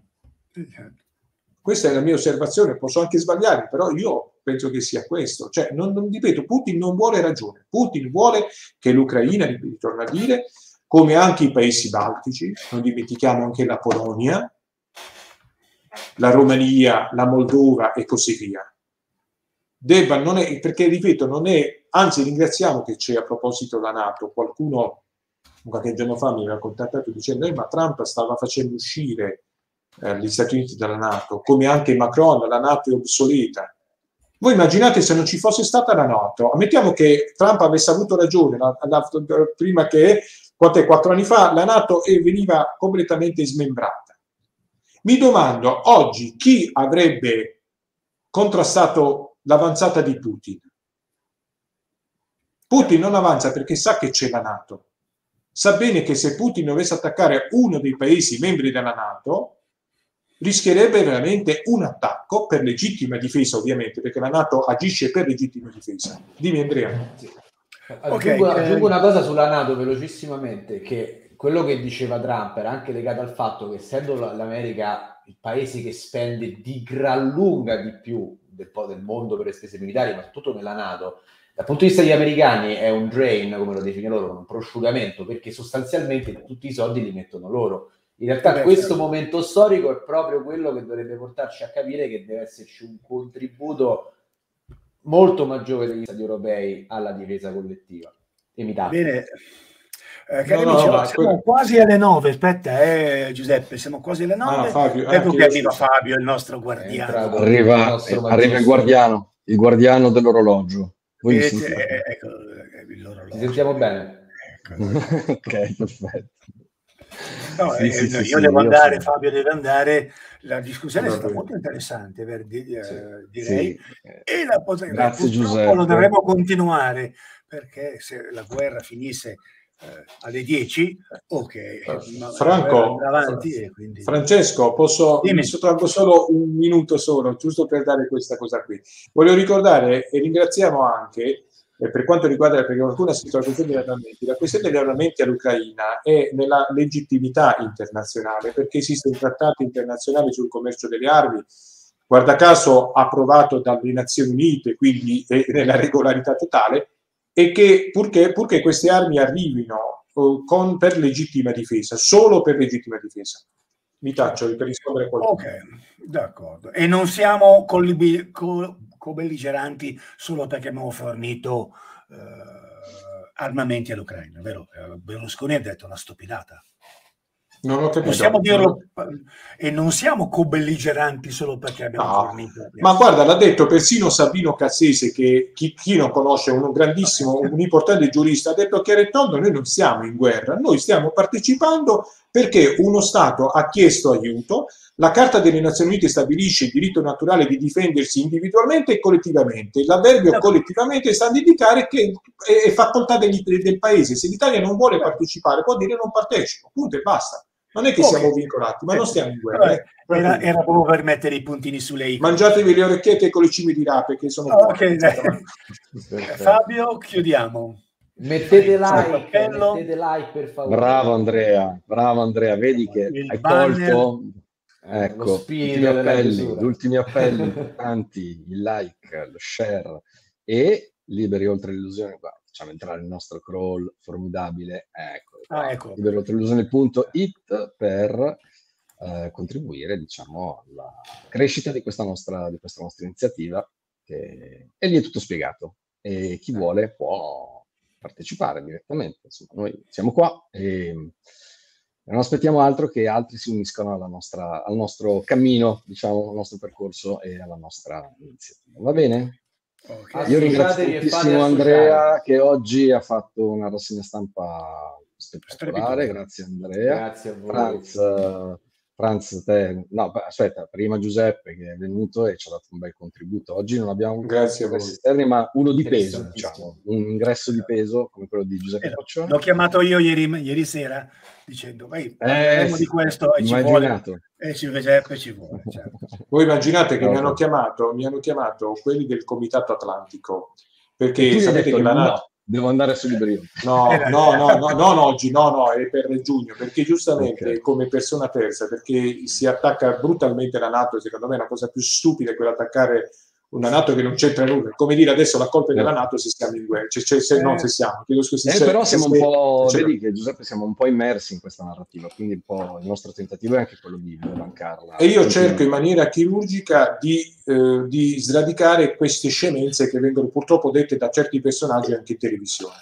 Questa è la mia osservazione, posso anche sbagliare, però io penso che sia questo. Cioè, non ripeto, Putin non vuole ragione. Putin vuole che l'Ucraina, ritorno a dire, come anche i paesi baltici, non dimentichiamo anche la Polonia, la Romania, la Moldova e così via, perché, ripeto, non è, anzi ringraziamo che c'è, a proposito della NATO, qualcuno qualche giorno fa mi aveva contattato dicendo: ma Trump stava facendo uscire gli Stati Uniti dalla NATO, come anche Macron, la NATO è obsoleta. Voi immaginate se non ci fosse stata la NATO, ammettiamo che Trump avesse avuto ragione, prima che, 4 anni fa, la NATO veniva completamente smembrata. Mi domando, oggi, chi avrebbe contrastato l'avanzata di Putin? Putin non avanza perché sa che c'è la NATO. Sa bene che se Putin dovesse attaccare uno dei paesi membri della NATO, rischierebbe veramente un attacco per legittima difesa, ovviamente, perché la NATO agisce per legittima difesa. Dimmi, Andrea. Sì. Aggiungo una cosa sulla NATO velocissimamente, che quello che diceva Trump era anche legato al fatto che, essendo l'America il paese che spende di gran lunga di più del mondo per le spese militari, ma soprattutto nella NATO, dal punto di vista degli americani è un drain, come lo definiamo loro, un prosciugamento, perché sostanzialmente tutti i soldi li mettono loro. In realtà questo momento storico è proprio quello che dovrebbe portarci a capire che deve esserci un contributo molto maggiore degli Stati europei alla difesa collettiva. Bene, siamo quasi alle 9. Aspetta, Giuseppe, siamo quasi alle 9. Fabio, ecco che arriva Fabio, il nostro guardiano. Arriva il guardiano dell'orologio. Ecco, l'orologio. Ci sentiamo bene. Ecco. Ok, perfetto. No, Sì, sì, sì, io sì, devo io andare, sono- Fabio deve andare. La discussione è Va stata bene. molto interessante, direi, sì, e grazie purtroppo lo Giuseppe. dovremo continuare, perché se la guerra finisse alle 10, ok, ma la guerra andrà avanti e quindi... Francesco, mi Dimmi. sottraggo solo un minuto solo, giusto per dare questa cosa qui. Voglio ricordare e ringraziamo anche, per quanto riguarda, perché qualcuno ha scritto la questione degli armamenti all'Ucraina è nella legittimità internazionale, perché esiste un trattato internazionale sul commercio delle armi, guarda caso approvato dalle Nazioni Unite, quindi è nella regolarità totale, e che purché queste armi arrivino per legittima difesa, solo per legittima difesa. Mi taccio per rispondere a qualcuno. Ok, d'accordo. E non siamo co-belligeranti solo perché abbiamo fornito armamenti all'Ucraina, vero? Berlusconi ha detto una stupidata. Non ho capito. Possiamo dirlo, e non siamo co-belligeranti solo perché abbiamo fornito. Ma guarda, l'ha detto persino Sabino Cassese, che chi non conosce, un grandissimo, un importante giurista, ha detto chiaro e tondo: noi non siamo in guerra, noi stiamo partecipando perché uno Stato ha chiesto aiuto. La Carta delle Nazioni Unite stabilisce il diritto naturale di difendersi individualmente e collettivamente. L'avverbio collettivamente sta a indicare che è facoltà del paese. Se l'Italia non vuole partecipare, può dire non partecipo, punto e basta. Non è che siamo vincolati, ma non stiamo in guerra. Era proprio per mettere i puntini sulle i. Mangiatevi le orecchiette con le cime di rape che sono buone. Fabio, chiudiamo. Mettete like per favore. Bravo Andrea, vedi che hai colto, ecco, gli ultimi appelli importanti, il like, lo share e Liberi Oltre l'Illusione. Guarda, facciamo entrare il nostro crawl formidabile, ecco. liberioltrelillusione.it per contribuire, diciamo, alla crescita di questa nostra iniziativa, e lì è tutto spiegato e chi vuole può partecipare direttamente. Insomma, noi siamo qua e non aspettiamo altro che altri si uniscano al nostro cammino, diciamo, al nostro percorso e alla nostra iniziativa. Va bene? Okay. Io ringrazio tantissimo Andrea che oggi ha fatto una rassegna stampa spettacolare. Grazie Andrea. Grazie a voi. Franz, te, no, aspetta, prima Giuseppe che è venuto e ci ha dato un bel contributo. Oggi non abbiamo ingressi esterni, ma uno di peso, diciamo, un ingresso di peso come quello di Giuseppe Paccione. L'ho chiamato io ieri sera dicendo, parliamo di questo e ci vuole. Giuseppe ci vuole. Certo. Voi immaginate che mi hanno chiamato quelli del Comitato Atlantico, perché sapete che la NATO... Devo andare su Liberi. No, non oggi, no, è per giugno, perché giustamente come persona terza, perché si attacca brutalmente la NATO, secondo me è una cosa più stupida è quella attaccare una NATO che non c'entra nulla. Come dire adesso la colpa è della NATO se siamo in guerra, però siamo un po', vedi che Giuseppe siamo un po' immersi in questa narrativa, quindi un po' il nostro tentativo è anche quello di bancarla. E io cerco in maniera chirurgica di sradicare queste scemenze che vengono purtroppo dette da certi personaggi anche in televisione.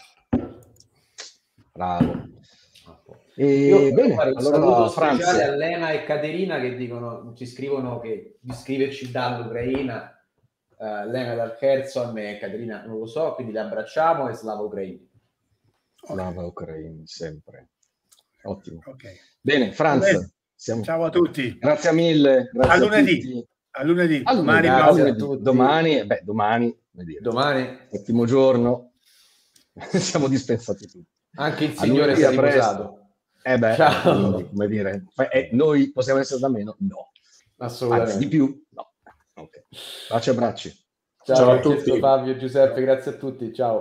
Bravo. Io bene, fare un allora, saluto speciale a Lena e Caterina che ci scrivono di scriverci dall'Ucraina. Lena dal Kherson e Caterina non lo so, quindi le abbracciamo e slava Ucraini. Slava Ucraini, sempre. Ottimo. Okay. Bene, Franz. Ciao a tutti. Grazie mille. Grazie a lunedì. Domani. Domani. Ottimo giorno. Siamo dispensati tutti. Anche il Signore si è riposato. Quindi, come dire, noi possiamo essere da meno? No. Assolutamente. Anzi, di più? No. Ok. Baci e abbracci. Ciao a tutti. Fabio, Giuseppe, grazie a tutti. Ciao.